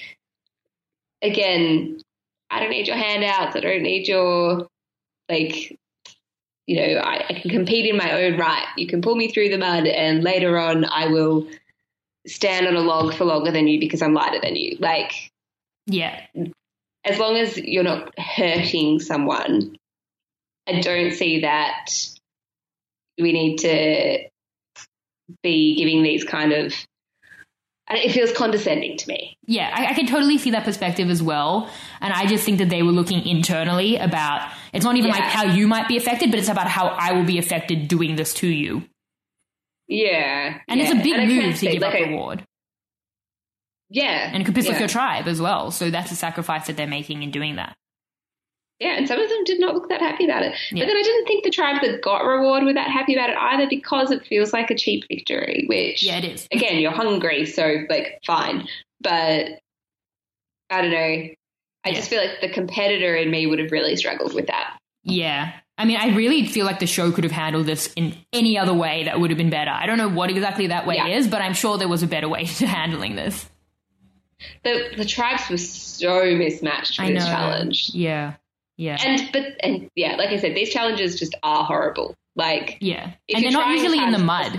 again, I don't need your handouts. I don't need your, like, you know, I, I can compete in my own right. You can pull me through the mud and later on I will stand on a log for longer than you because I'm lighter than you. Like, yeah. As long as you're not hurting someone, I don't see that we need to be giving these kind of, it feels condescending to me. Yeah, I, I can totally see that perspective as well. And I just think that they were looking internally about, it's not even yeah. like how you might be affected, but it's about how I will be affected doing this to you. Yeah. And yeah. it's a big and move to say, give like up I, reward. Yeah. And it could piss yeah. off your tribe as well. So that's a sacrifice that they're making in doing that. Yeah, and some of them did not look that happy about it. Yeah. But then I didn't think the tribes that got reward were that happy about it either because it feels like a cheap victory, which, yeah, it is. Again, you're hungry, so, like, fine. But I don't know. I yeah. just feel like the competitor in me would have really struggled with that. Yeah. I mean, I really feel like the show could have handled this in any other way that would have been better. I don't know what exactly that way yeah. is, but I'm sure there was a better way to handling this. The the tribes were so mismatched for I this know. challenge. Yeah. Yeah. And but and yeah, like I said, these challenges just are horrible. Like yeah, and they're not usually in the mud.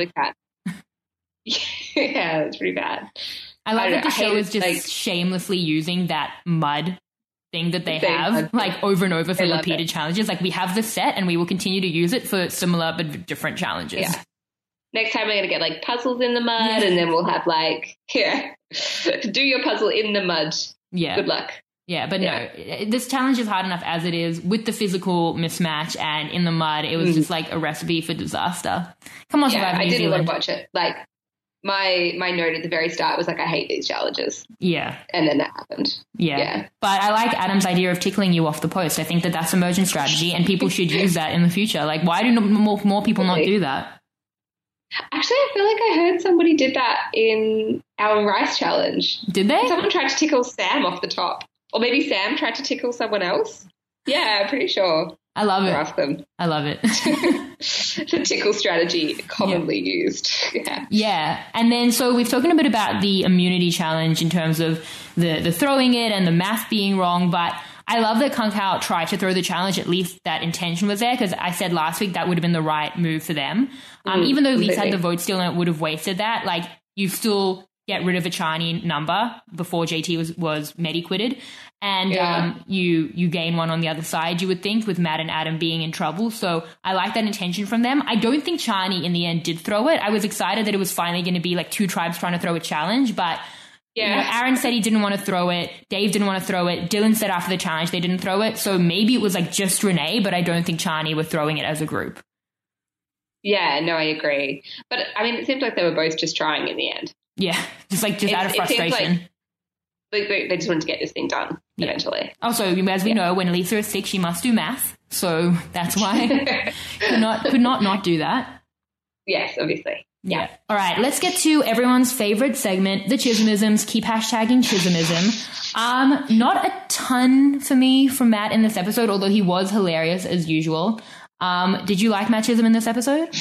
Yeah, it's pretty bad. I love I that the I show is just like, shamelessly using that mud thing that they have, like over and over for repeated challenges. Like we have this set, and we will continue to use it for similar but different challenges. Yeah. Next time we're gonna get like puzzles in the mud, yeah. and then we'll have like yeah, do your puzzle in the mud. Yeah. Good luck. Yeah, but yeah. no, this challenge is hard enough as it is with the physical mismatch and in the mud. It was mm. just like a recipe for disaster. Come on, yeah, Survivor I New didn't Zealand. want to watch it. Like my my note at the very start was like, I hate these challenges. Yeah, and then that happened. Yeah. yeah, but I like Adam's idea of tickling you off the post. I think that that's emergent strategy, and people should use that in the future. Like, why do more more people not do that? Actually, I feel like I heard somebody did that in our rice challenge. Did they? Someone tried to tickle Sam off the top. Or maybe Sam tried to tickle someone else. Yeah, I'm pretty sure. I love it. Ask them. I love it. The tickle strategy commonly yeah. used. Yeah. Yeah. And then so we've talked a bit about the immunity challenge in terms of the, the throwing it and the math being wrong, but I love that Kung Kao tried to throw the challenge. At least that intention was there, because I said last week that would have been the right move for them. Um, mm, even though Lise had the vote steal and it would have wasted that, like you still get rid of a Chani number before J T was, was medi-quitted. And Yeah. um, you you gain one on the other side, you would think, with Matt and Adam being in trouble. So I like that intention from them. I don't think Chani in the end did throw it. I was excited that it was finally going to be like two tribes trying to throw a challenge, but Yeah. you know, Aaron said he didn't want to throw it. Dave didn't want to throw it. Dylan said after the challenge they didn't throw it. So maybe it was like just Renee, but I don't think Chani were throwing it as a group. Yeah, no, I agree. But I mean, it seemed like they were both just trying in the end. Yeah, just like just It- out of it seems frustration. like- They, they they just wanted to get this thing done Yeah. eventually. Also, as we know, when Lisa is sick, she must do math. So that's why could not could not not do that. Yes, obviously. Yeah. All right, let's get to everyone's favorite segment, the Chismisms. Keep hashtagging Chismism. Um, not a ton for me from Matt in this episode, although he was hilarious as usual. Um, did you like Matt Chisholm in this episode?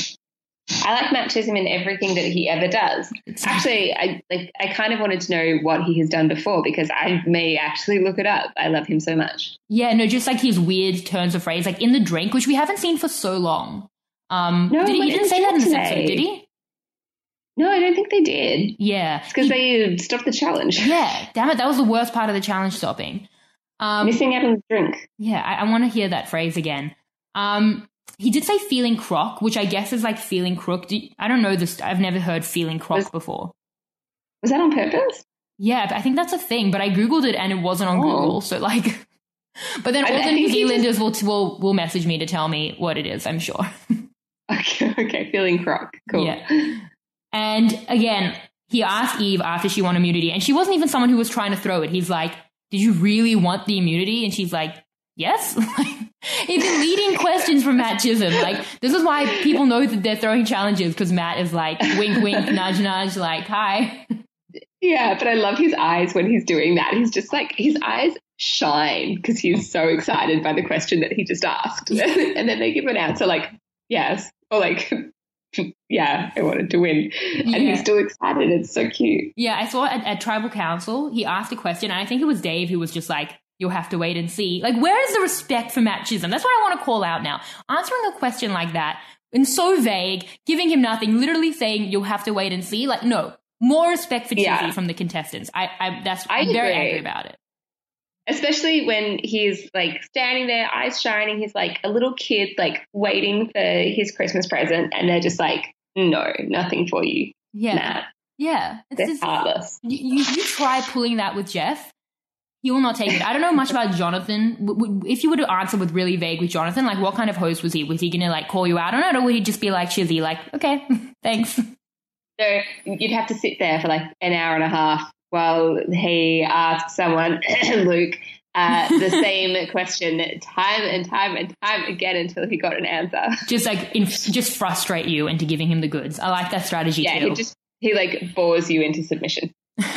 I like Matt Chisholm in everything that he ever does. Actually, I like. I kind of wanted to know what he has done before because I may actually look it up. I love him so much. Yeah, no, just like his weird turns of phrase, like in the drink, which we haven't seen for so long. Um, No, did he, but he didn't it's say that in this today. episode, did he? No, I don't think they did. Yeah. Because they stopped the challenge. Yeah, damn it, that was the worst part of the challenge stopping. Um, Missing out on the drink. yeah, I, I want to hear that phrase again. Um, he did say feeling crock, which I guess is like feeling crook. Do, I don't know this. I've never heard feeling crock Was- before. Was that on purpose? Yeah, but I think that's a thing, but I Googled it and it wasn't on Oh. Google. So like, but then I- all I the New think he Zealanders will, will, will message me to tell me what it is, I'm sure. Okay, okay, feeling crock. Cool. Yeah. And again, he asked Eve after she won immunity, and she wasn't even someone who was trying to throw it. He's like, did you really want the immunity? And she's like, yes. It's leading questions from Matt Chisholm. Like, this is why people know that they're throwing challenges, because Matt is like, wink, wink, nudge, nudge, like, hi. Yeah, but I love his eyes when he's doing that. He's just like, his eyes shine because he's so excited by the question that he just asked. And then they give an answer like, yes, or like, yeah, I wanted to win. And Yeah. he's still excited. It's so cute. Yeah, I saw at, at Tribal Council, he asked a question, and I think it was Dave who was just like, you'll have to wait and see. Like, where is the respect for Matt Chisholm? That's what I want to call out now. Answering a question like that, and so vague, giving him nothing, literally saying you'll have to wait and see. Like, no, more respect for Chizzy Yeah. from the contestants. I, I that's I I'm very agree. angry about it. Especially when he's like standing there, eyes shining. He's like a little kid, like waiting for his Christmas present. And they're just like, no, nothing for you, Yeah, Matt. yeah. It's They're just, heartless. you, you, you try pulling that with Jeff, he will not take it. I don't know much about Jonathan. W- w- If you were to answer with really vague with Jonathan, like what kind of host was he? Was he going to like call you out on it, or would he just be like Chizzy, like, okay, thanks? So you'd have to sit there for like an hour and a half while he asks someone, Luke, uh, the same question time and time and time again until he got an answer. Just like in, just frustrate you into giving him the goods. I like that strategy Yeah, too. he just he like bores you into submission.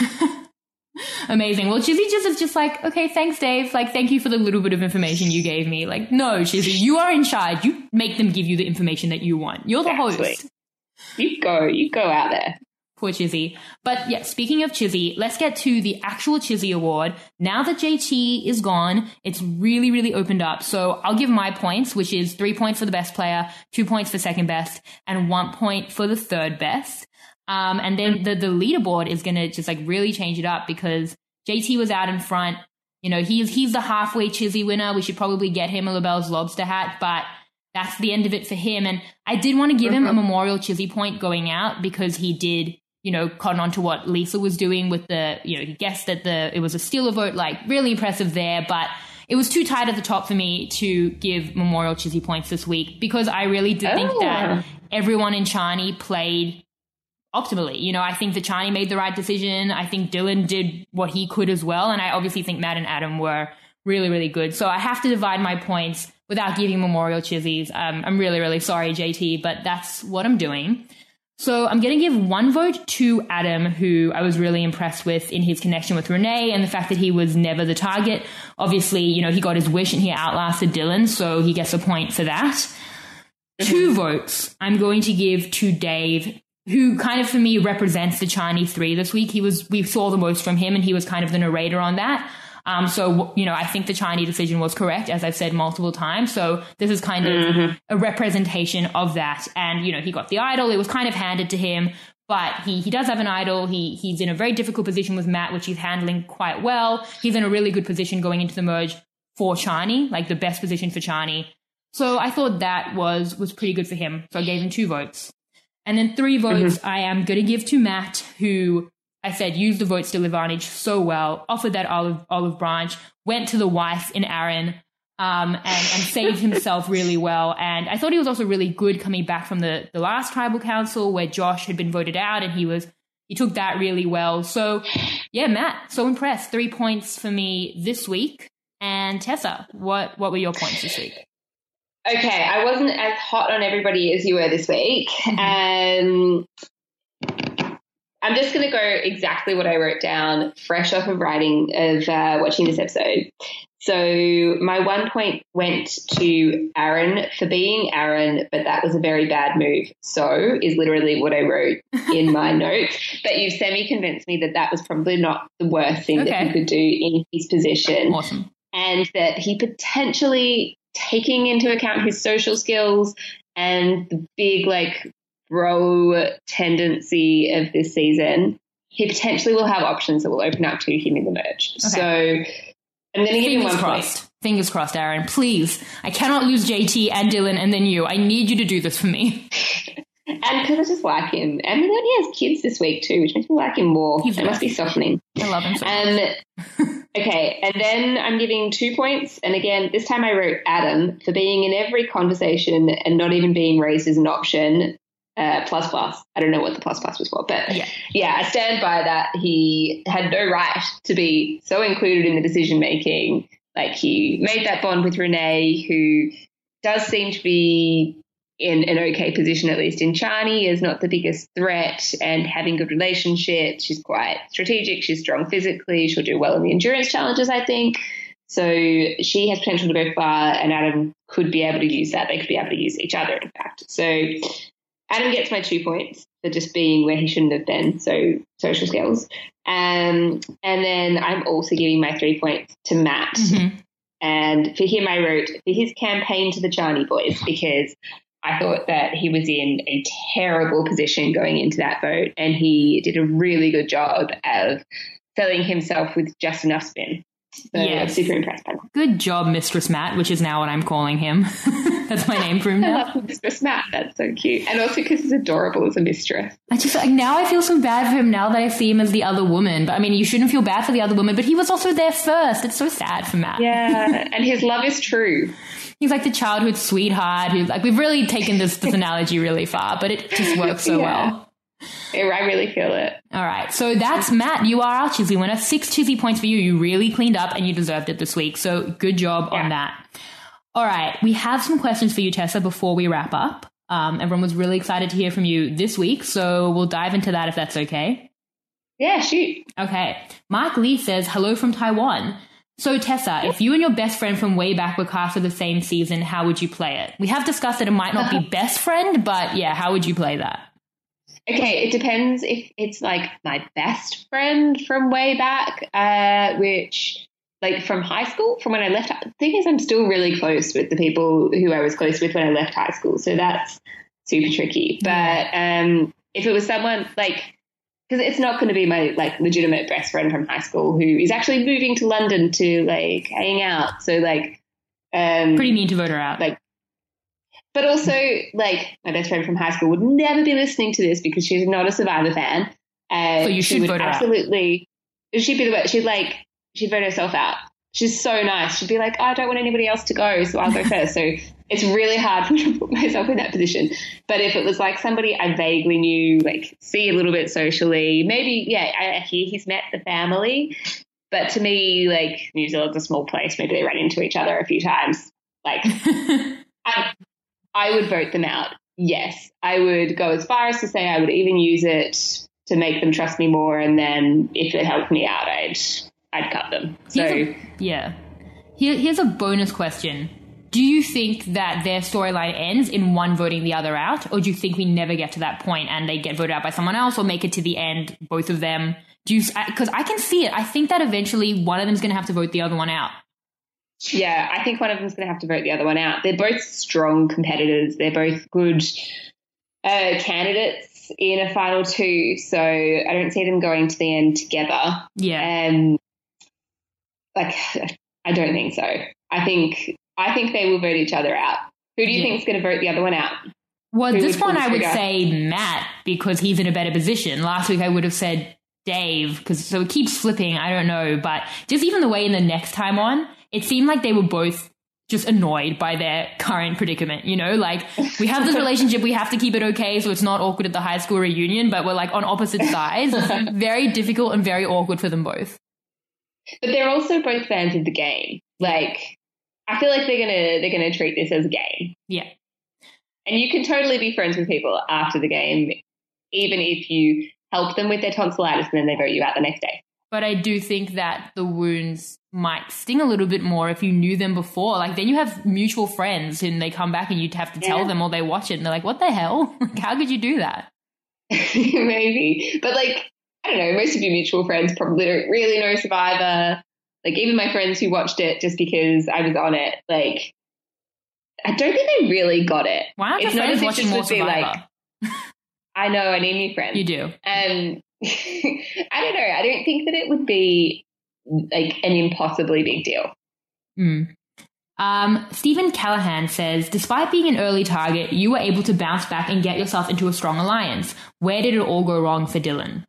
Amazing. Well, Chizzy just is just like, okay, thanks, Dave. Like, thank you for the little bit of information you gave me. Like, no, Chizzy, you are in charge. You make them give you the information that you want. You're the Exactly. host. You go, you go out there. Poor Chizzy. But yeah, speaking of Chizzy, let's get to the actual Chizzy Award. Now that J T is gone, it's really, really opened up. So I'll give my points, which is three points for the best player, two points for second best, and one point for the third best. Um, and then the, the leaderboard is going to just like really change it up because J T was out in front. You know, he's, he's the halfway Chizzy winner. We should probably get him a LaBelle's lobster hat, but that's the end of it for him. And I did want to give him a memorial Chizzy point going out because he did, you know, cotton on to what Lisa was doing with the, you know, he guessed that the, it was a stealer vote, like really impressive there, but it was too tight at the top for me to give memorial Chizzy points this week because I really did think Oh. that everyone in Chani played optimally. You know, I think that Chani made the right decision. I think Dylan did what he could as well. And I obviously think Matt and Adam were really, really good. So I have to divide my points without giving memorial Chizzies. Um, I'm really, really sorry, J T, but that's what I'm doing. So I'm going to give one vote to Adam, who I was really impressed with in his connection with Renee and the fact that he was never the target. Obviously, you know, he got his wish and he outlasted Dylan, so he gets a point for that. Two votes I'm going to give to Dave, who kind of for me represents the Chani three this week. He was, we saw the most from him and he was kind of the narrator on that. Um, so, you know, I think the Chani decision was correct, as I've said multiple times. So this is kind of Mm-hmm. a representation of that. And, you know, he got the idol. It was kind of handed to him. But he, he does have an idol. He he's in a very difficult position with Matt, which he's handling quite well. He's in a really good position going into the merge for Chani, like the best position for Chani. So I thought that was was pretty good for him. So I gave him two votes. And then three votes mm-hmm. I am going to give to Matt, who I said used the vote steal advantage so well, offered that olive olive branch, went to the wife in Aaron, um, and, and saved himself really well. And I thought he was also really good coming back from the, the last tribal council where Josh had been voted out, and he was he took that really well. So yeah, Matt, so impressed. Three points for me this week. And Tessa, what what were your points this week? Okay, I wasn't as hot on everybody as you were this week. Um, I'm just going to go exactly what I wrote down, fresh off of writing, of uh, watching this episode. So my one point went to Aaron for being Aaron, but that was a very bad move. So is literally what I wrote in my notes. But you've semi-convinced me that that was probably not the worst thing okay. that he could do in his position. Awesome. And that he potentially, taking into account his social skills and the big, like, bro tendency of this season, he potentially will have options that will open up to him in the merge. Okay. So I'm going to give him one crossed. point. Fingers crossed, Aaron. Please. I cannot lose J T and Dylan and then you. I need you to do this for me. And because I just like him. And then he has kids this week too, which makes me like him more. He's it must be softening. I love him so um, Okay, and then I'm giving two points. And again, this time I wrote Adam for being in every conversation and not even being raised as an option. Uh, plus plus. I don't know what the plus plus was for, but yeah. yeah, I stand by that. He had no right to be so included in the decision making. Like, he made that bond with Renee, who does seem to be in an okay position, at least in Chani, is not the biggest threat and having good relationships. She's quite strategic. She's strong physically. She'll do well in the endurance challenges, I think. So she has potential to go far, and Adam could be able to use that. They could be able to use each other, in fact. So Adam gets my two points for just being where he shouldn't have been, so social skills. Um, and then I'm also giving my three points to Matt. Mm-hmm. And for him, I wrote for his campaign to the Chani boys, because I thought that he was in a terrible position going into that vote, and he did a really good job of selling himself with just enough spin. So yes. I'm super impressed by that. Good job, Mistress Matt, which is now what I'm calling him. That's my name for him now. I love Mistress Matt. That's so cute. And also because he's adorable as a mistress. I just, like, now I feel so bad for him now that I see him as the other woman. But I mean, you shouldn't feel bad for the other woman, but he was also there first. It's so sad for Matt. Yeah, and his love is true. He's like the childhood sweetheart who's like, we've really taken this, this analogy really far, but it just works so yeah. well. I really feel it. All right. So that's Matt. You are our Chizzy winner. Six Chizzy points for you. You really cleaned up and you deserved it this week. So good job yeah. on that. All right. We have some questions for you, Tessa, before we wrap up. Um, everyone was really excited to hear from you this week. So we'll dive into that if that's okay. Yeah, shoot. Okay. Mark Lee says, hello from Taiwan. So, Tessa, if you and your best friend from way back were cast for the same season, how would you play it? We have discussed that it might not be best friend, but yeah, how would you play that? Okay, it depends if it's like my best friend from way back, uh, which like from high school, from when I left. The thing is, I'm still really close with the people who I was close with when I left high school, so that's super tricky. But um, if it was someone like, because it's not going to be my like legitimate best friend from high school who is actually moving to London to like hang out, so like um, pretty mean to vote her out, like. But also, like, my best friend from high school would never be listening to this because she's not a Survivor fan. Uh, so you should she vote her absolutely, out. She'd be the way. She'd like, she'd vote herself out. She's so nice. She'd be like, oh, I don't want anybody else to go, so I'll go first. So it's really hard for me to put myself in that position. But if it was like somebody I vaguely knew, like, see a little bit socially, maybe, yeah, I hear he's met the family. But to me, like, New Zealand's a small place. Maybe they ran into each other a few times. Like, I. I would vote them out. Yes, I would go as far as to say I would even use it to make them trust me more, and then if it helped me out, I'd I'd cut them. So a, yeah, Here, here's a bonus question: do you think that their storyline ends in one voting the other out, or do you think we never get to that point and they get voted out by someone else, or make it to the end, both of them? Do you? Because I can see it. I think that eventually one of them is going to have to vote the other one out. Yeah, I think one of them's going to have to vote the other one out. They're both strong competitors. They're both good uh, candidates. in a final two, so I don't see them going to the end together. Yeah. And like, I don't think so. I think I think they will vote each other out. Who do you Yeah. think is going to vote the other one out? Well, Who this would pull one the I would trigger? say Matt because he's in a better position. Last week I would have said Dave because so it keeps flipping. I don't know, but just even the way in the next time on, it seemed like they were both just annoyed by their current predicament. You know, like we have this relationship, we have to keep it okay so it's not awkward at the high school reunion, but we're like on opposite sides. It's very difficult and very awkward for them both. But they're also both fans of the game. Like, I feel like they're gonna they're gonna treat this as a game. Yeah. And you can totally be friends with people after the game, even if you help them with their tonsillitis and then they vote you out the next day. But I do think that the wounds might sting a little bit more if you knew them before. Like then you have mutual friends and they come back and you'd have to tell Yeah. them or they watch it and they're like, what the hell? Like, how could you do that? Maybe. But like, I don't know, most of your mutual friends probably don't really know Survivor. Like even my friends who watched it just because I was on it, like I don't think they really got it. Why aren't your It's not friends as if watching this more would be Survivor? like, I know, I need new friends. You do. Um, I don't know. I don't think that it would be like an impossibly big deal. Mm. Um, Stephen Callahan says, despite being an early target, you were able to bounce back and get yourself into a strong alliance. Where did it all go wrong for Dylan?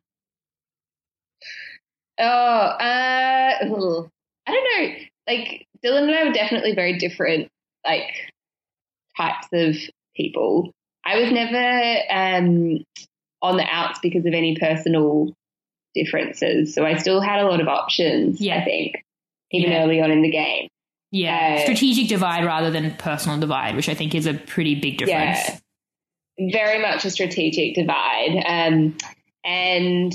Oh, uh, ugh. I don't know. Like Dylan and I were definitely very different, like types of people. I was never um, on the outs because of any personal differences, so I still had a lot of options. Yeah. I think even Yeah. early on in the game. Yeah, Uh, strategic divide rather than personal divide, which I think is a pretty big difference. Yeah, very much a strategic divide. Um, and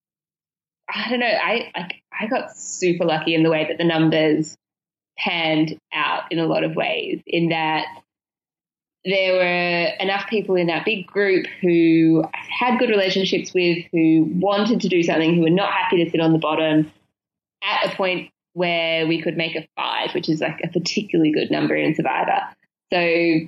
I don't know, I like I got super lucky in the way that the numbers panned out in a lot of ways, in that there were enough people in that big group who I had good relationships with, who wanted to do something, who were not happy to sit on the bottom at a point where we could make a five, which is like a particularly good number in Survivor. So,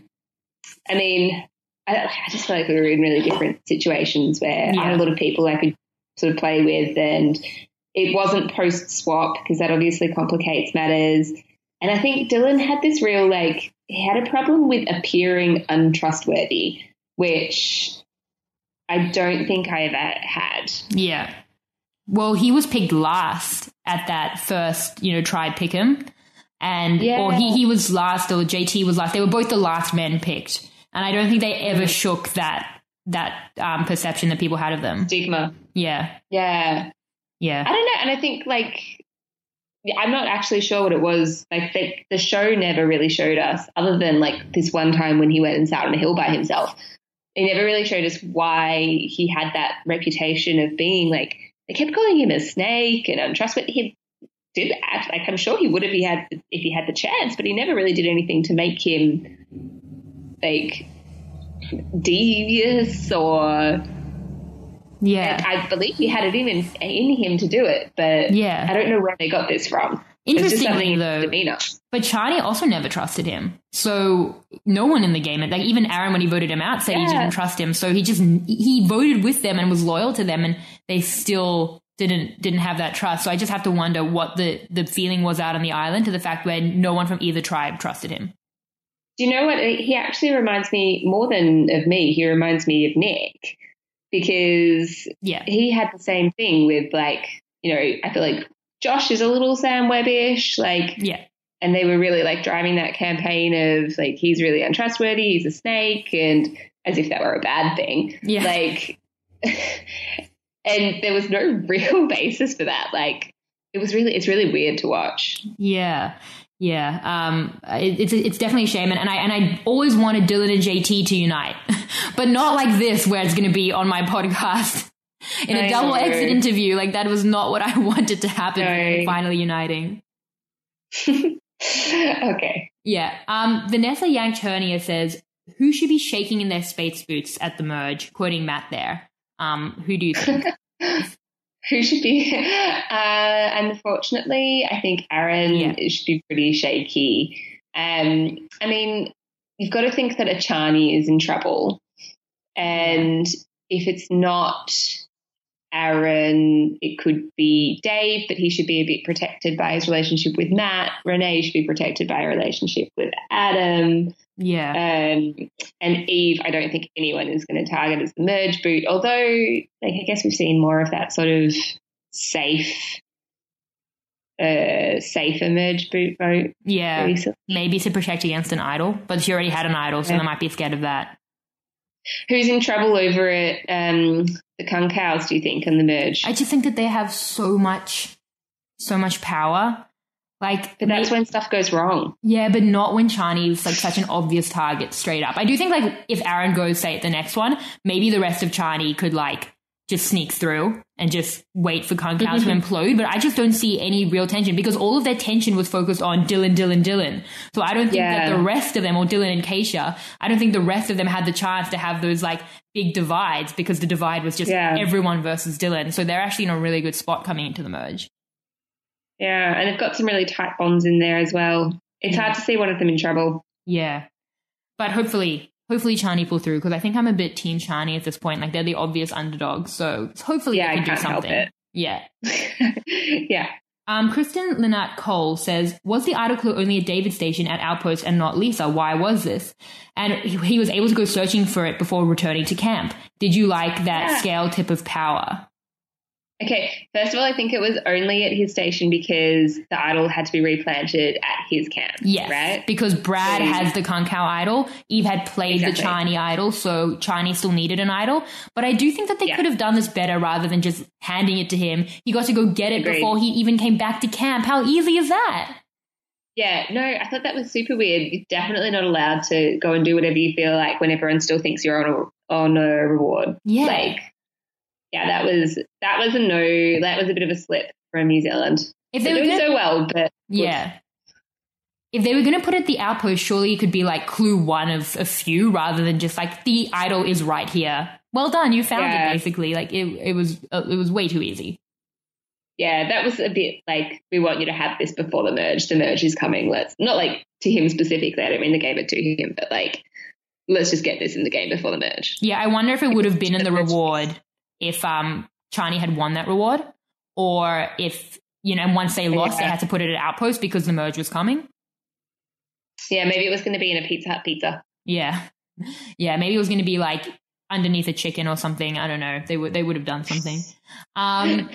I mean, I, I just feel like we were in really different situations where Yeah. I had a lot of people I could sort of play with, and it wasn't post-swap because that obviously complicates matters. And I think Dylan had this real, like, he had a problem with appearing untrustworthy, which I don't think I ever had. Yeah. Well, he was picked last at that first, you know, tribe pick him. And, Yeah. or he, he was last or J T was last. They were both the last men picked. And I don't think they ever shook that, that um, perception that people had of them. Stigma. Yeah. Yeah. Yeah. I don't know. And I think, like, I'm not actually sure what it was. Like, the, the show never really showed us, other than, like, this one time when he went and sat on a hill by himself. It never really showed us why he had that reputation of being, like, they kept calling him a snake and untrustworthy. He did act like, I'm sure he would have he had if he had the chance, but he never really did anything to make him, like, devious or... Yeah. I believe he had it in, in him to do it, but Yeah. I don't know where they got this from. It's just Interestingly, something in though, his demeanor. but Charlie also never trusted him. So no one in the game, like even Aaron, when he voted him out, said he Yeah. didn't trust him. So he just, he voted with them and was loyal to them, and they still didn't didn't have that trust. So I just have to wonder what the, the feeling was out on the island to the fact where no one from either tribe trusted him. Do you know what? He actually reminds me more than of me. He reminds me of Nick, because Yeah. he had the same thing with, like, you know, I feel like Josh is a little Sam Webb-ish, like, Yeah. and they were really, like, driving that campaign of, like, he's really untrustworthy, he's a snake, and as if that were a bad thing. Yeah. Like, and there was no real basis for that. Like, it was really, it's really weird to watch. Yeah. Yeah. Um, it, it's, it's definitely a shame. And, and I, and I always wanted Dylan and J T to unite, but not like this, where it's going to be on my podcast in a I double know. exit interview. Like that was not what I wanted to happen. No. for them finally uniting. Okay. Yeah. Um, Vanessa Yanked Hernia says, who should be shaking in their space boots at the merge? Quoting Matt there. Um, who do you think? Who should be? Uh, unfortunately, I think Aaron Yeah. should be pretty shaky. Um, I mean, you've got to think that Achani is in trouble, and if it's not Aaron, it could be Dave, but he should be a bit protected by his relationship with Matt. Renee should be protected by a relationship with Adam. Yeah. Um, and Eve, I don't think anyone is going to target as the merge boot, although like, I guess we've seen more of that sort of safe, uh, safer merge boot vote. Yeah. Recently. Maybe to protect against an idol, but she already had an idol, so yeah. they might be scared of that. Who's in trouble over it? Um, the Kung Cows, do you think, in the merge? I just think that they have so much, so much power. Like, but that's they, when stuff goes wrong. Yeah, but not when Chani's like such an obvious target straight up. I do think like if Aaron goes, say, at the next one, maybe the rest of Chani could like just sneak through and just wait for Kung Kao to implode. But I just don't see any real tension because all of their tension was focused on Dylan, Dylan, Dylan. So I don't think yeah. that the rest of them, or Dylan and Keisha, I don't think the rest of them had the chance to have those like big divides because the divide was just yeah. everyone versus Dylan. So they're actually in a really good spot coming into the merge. Yeah, and they've got some really tight bonds in there as well. It's yeah. hard to see one of them in trouble. Yeah. But hopefully, hopefully Chani pull through because I think I'm a bit team Chani at this point. Like they're the obvious underdogs. So hopefully yeah, they can I do can't something. Help it. Yeah. yeah. Um, Kristen Lynette Cole says, was the idol clue only at David's station at Outpost and not Lisa? Why was this? And he, he was able to go searching for it before returning to camp. Did you like that yeah. scale tip of power? Okay, first of all, I think it was only at his station because the idol had to be replanted at his camp. Yes, right? Because Brad so, has the Kung Kao idol. Eve had played exactly. the Chani idol, so Chani still needed an idol. But I do think that they yeah. could have done this better rather than just handing it to him. He got to go get it Agreed. Before he even came back to camp. How easy is that? Yeah, no, I thought that was super weird. You're definitely not allowed to go and do whatever you feel like when everyone still thinks you're on a, on a reward. Yeah. Like, yeah, that was that was a no. That was a bit of a slip from New Zealand. If they They're were doing gonna, so well, but yeah, oof. If they were going to put it the Outpost, surely it could be like clue one of a few, rather than just like the idol is right here. Well done, you found yeah. it. Basically, like it, it was uh, it was way too easy. Yeah, that was a bit like we want you to have this before the merge. The merge is coming. Let's not like to him specifically. I don't mean they gave it to him, but like let's just get this in the game before the merge. Yeah, I wonder if it would have been in the reward. If um Chani had won that reward, or if, you know, once they lost, yeah. they had to put it at Outpost because the merge was coming. Yeah, maybe it was going to be in a Pizza Hut pizza. Yeah. Yeah, maybe it was going to be like underneath a chicken or something. I don't know. They would they would have done something. Um,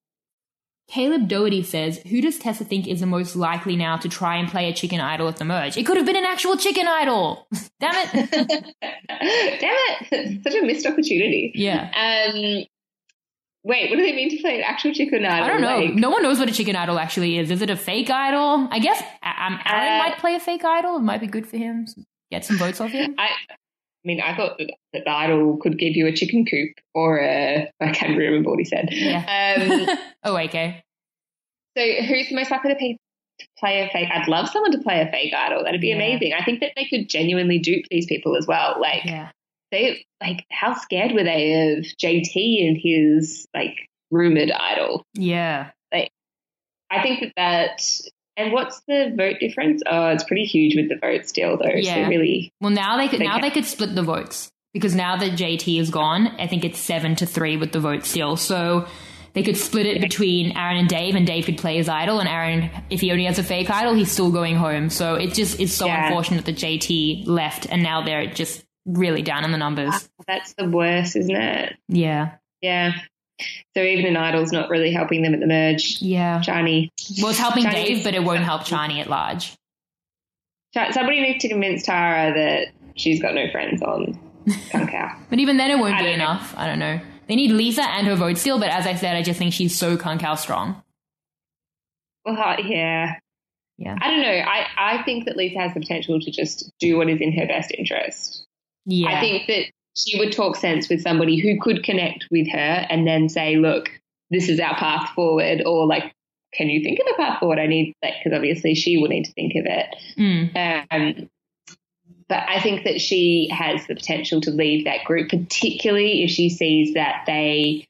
Caleb Doherty says, who does Tessa think is the most likely now to try and play a chicken idol at the merge? It could have been an actual chicken idol. Damn it. Damn it. Such a missed opportunity. Yeah. Um, wait, what do they mean to play an actual chicken idol? I don't know. Like, no one knows what a chicken idol actually is. Is it a fake idol? I guess um, Aaron uh, might play a fake idol. It might be good for him. Get some votes off him. I, I mean, I thought that, that the idol could give you a chicken coop or a, I can't remember what he said. Yeah. Um, oh, okay. So who's the most likely to pay, to play a fake? I'd love someone to play a fake idol. That'd be yeah. amazing. I think that they could genuinely dupe these people as well. Like, yeah. they, like, how scared were they of J T and his, like, rumored idol? Yeah. Like, I think that that, and what's the vote difference? Oh, it's pretty huge with the vote still, though. Yeah. So really, well, now they could now they could split the votes because now that J T is gone, I think it's seven to three with the vote still. So they could split it between Aaron and Dave, and Dave could play his idol, and Aaron, if he only has a fake idol, he's still going home. So it just is so yeah. unfortunate that J T left, and now they're just really down in the numbers. Oh, that's the worst, isn't it? Yeah. Yeah. So even an idol's not really helping them at the merge. Yeah. Chani. Well, it's helping Chani Dave, but it won't help Chani at large. Somebody needs to convince Tara that she's got no friends on Kung Kao. But even then it won't I be enough. Know. I don't know. They need Lisa and her vote still, but as I said, I just think she's so Kung Kao strong. Well, yeah. Yeah. I don't know. I, I think that Lisa has the potential to just do what is in her best interest. Yeah. I think that she would talk sense with somebody who could connect with her and then say, look, this is our path forward, or like, can you think of a path forward? I need that, because obviously she will need to think of it. Mm. Um, but I think that she has the potential to leave that group, particularly if she sees that they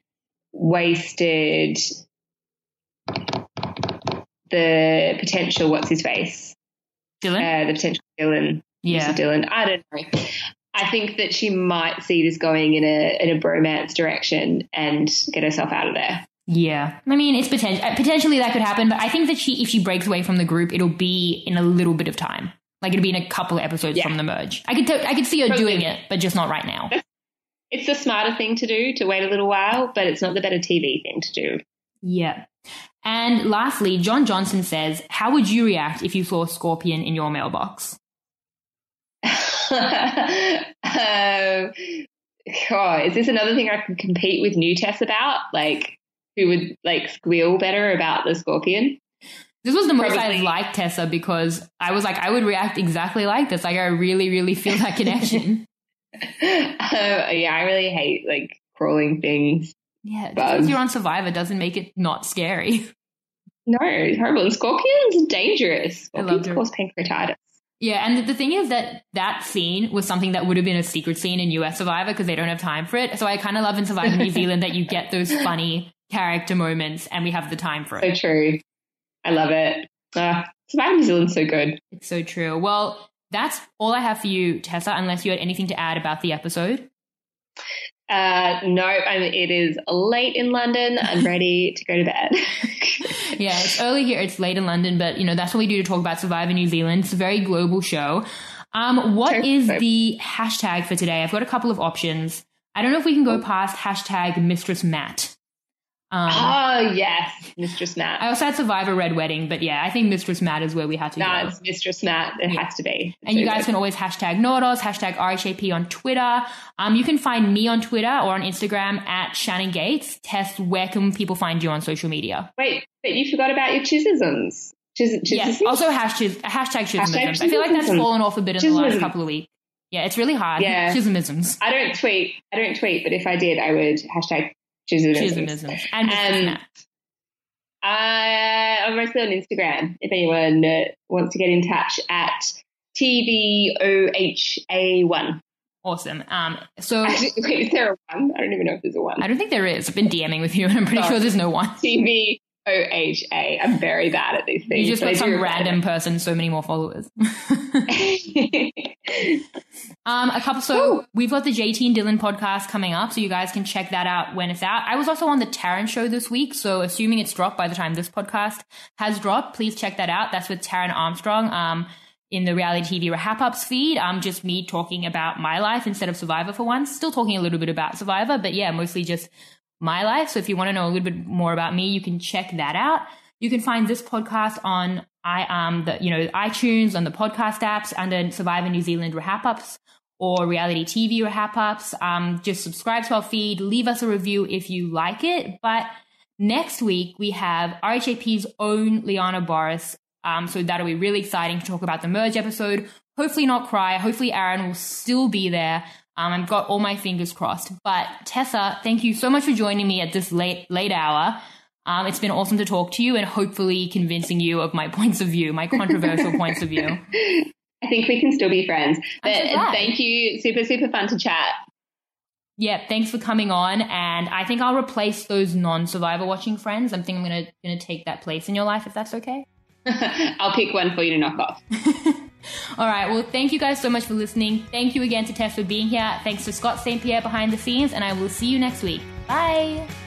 wasted the potential, what's his face? Dylan? Uh, the potential Dylan. Yeah. Mister Dylan. I don't know. I think that she might see this going in a in a bromance direction and get herself out of there. Yeah. I mean, it's potential potentially that could happen, but I think that she if she breaks away from the group, it'll be in a little bit of time. Like it'll be in a couple of episodes yeah. from the merge. I could t- I could see her Probably. doing it, but just not right now. It's the smarter thing to do, to wait a little while, but it's not the better T V thing to do. Yeah. And lastly, John Johnson says, how would you react if you saw Scorpion in your mailbox? um, oh, is this another thing I can compete with New Tess about? Like, who would, like, squeal better about the Scorpion? This was the most Probably. I liked Tessa because I was like, I would react exactly like this. Like, I really, really feel that connection. uh, yeah, I really hate, like, crawling things. Yeah, just because you're on Survivor doesn't make it not scary. No, it's horrible. And Scorpions are dangerous. Scorpions cause pancreatitis. Yeah, and the thing is that that scene was something that would have been a secret scene in U S Survivor because they don't have time for it. So I kind of love in Survivor New Zealand that you get those funny character moments and we have the time for it. So true. I love it. Uh, Survivor New Zealand's so good. It's so true. Well, that's all I have for you, Tessa, unless you had anything to add about the episode. Uh, no, I mean, it is late in London. I'm ready to go to bed. Yeah, it's early here. It's late in London, but, you know, that's what we do to talk about Survivor New Zealand. It's a very global show. Um, what is the hashtag for today? I've got a couple of options. I don't know if we can go past hashtag Mistress Matt. Um, oh, yes, Mistress Matt. I also had Survivor Red Wedding, but yeah, I think Mistress Matt is where we had to no, go. No, it's Mistress Matt. It yeah. has to be. It's and you guys good. Can always hashtag Nordos, hashtag R H A P on Twitter. Um, you can find me on Twitter or on Instagram at Shannon Gates. Tess, where can people find you on social media? Wait, but you forgot about your chisisms. Chis- yes, also hashtag, hashtag chismisms. I feel like that's fallen off a bit in Chismism. the last couple of weeks. Yeah, it's really hard. Yeah. Chismisms. I don't tweet. I don't tweet, but if I did, I would hashtag Chismisms. And um, I, I'm mostly on Instagram. If anyone uh, wants to get in touch, at T V O H A one. Awesome. Um, so Actually, wait, is there a one? I don't even know if there's a one. I don't think there is. I've been DMing with you, and I'm pretty oh. sure there's no one. T V O H A. I'm very bad at these things. You just got some random person, so many more followers. um, a couple. So Ooh. We've got the J T and Dylan podcast coming up, so you guys can check that out when it's out. I was also on the Taryn show this week, so assuming it's dropped by the time this podcast has dropped, please check that out. That's with Taryn Armstrong. Um, in the reality T V Wrap-Ups feed, um, just me talking about my life instead of Survivor for once. Still talking a little bit about Survivor, but yeah, mostly just my life. So if you want to know a little bit more about me, you can check that out. You can find this podcast on I um the you know iTunes, on the podcast apps under Survivor New Zealand Wrap-Ups or reality T V Wrap-Ups. Um, just subscribe to our feed, leave us a review if you like it. But next week we have R H A P's own Liana Boris. Um, so that'll be really exciting to talk about the merge episode. Hopefully not cry. Hopefully Aaron will still be there. Um, I've got all my fingers crossed. But Tessa, thank you so much for joining me at this late late hour. Um, it's been awesome to talk to you and hopefully convincing you of my points of view, my controversial points of view. I think we can still be friends. But so thank you. Super, super fun to chat. Yeah, thanks for coming on. And I think I'll replace those non-Survivor watching friends. I think I'm gonna gonna take that place in your life, if that's okay. I'll pick one for you to knock off. All right. Well, thank you guys so much for listening. Thank you again to Tess for being here. Thanks to Scott Saint Pierre behind the scenes, and I will see you next week. Bye.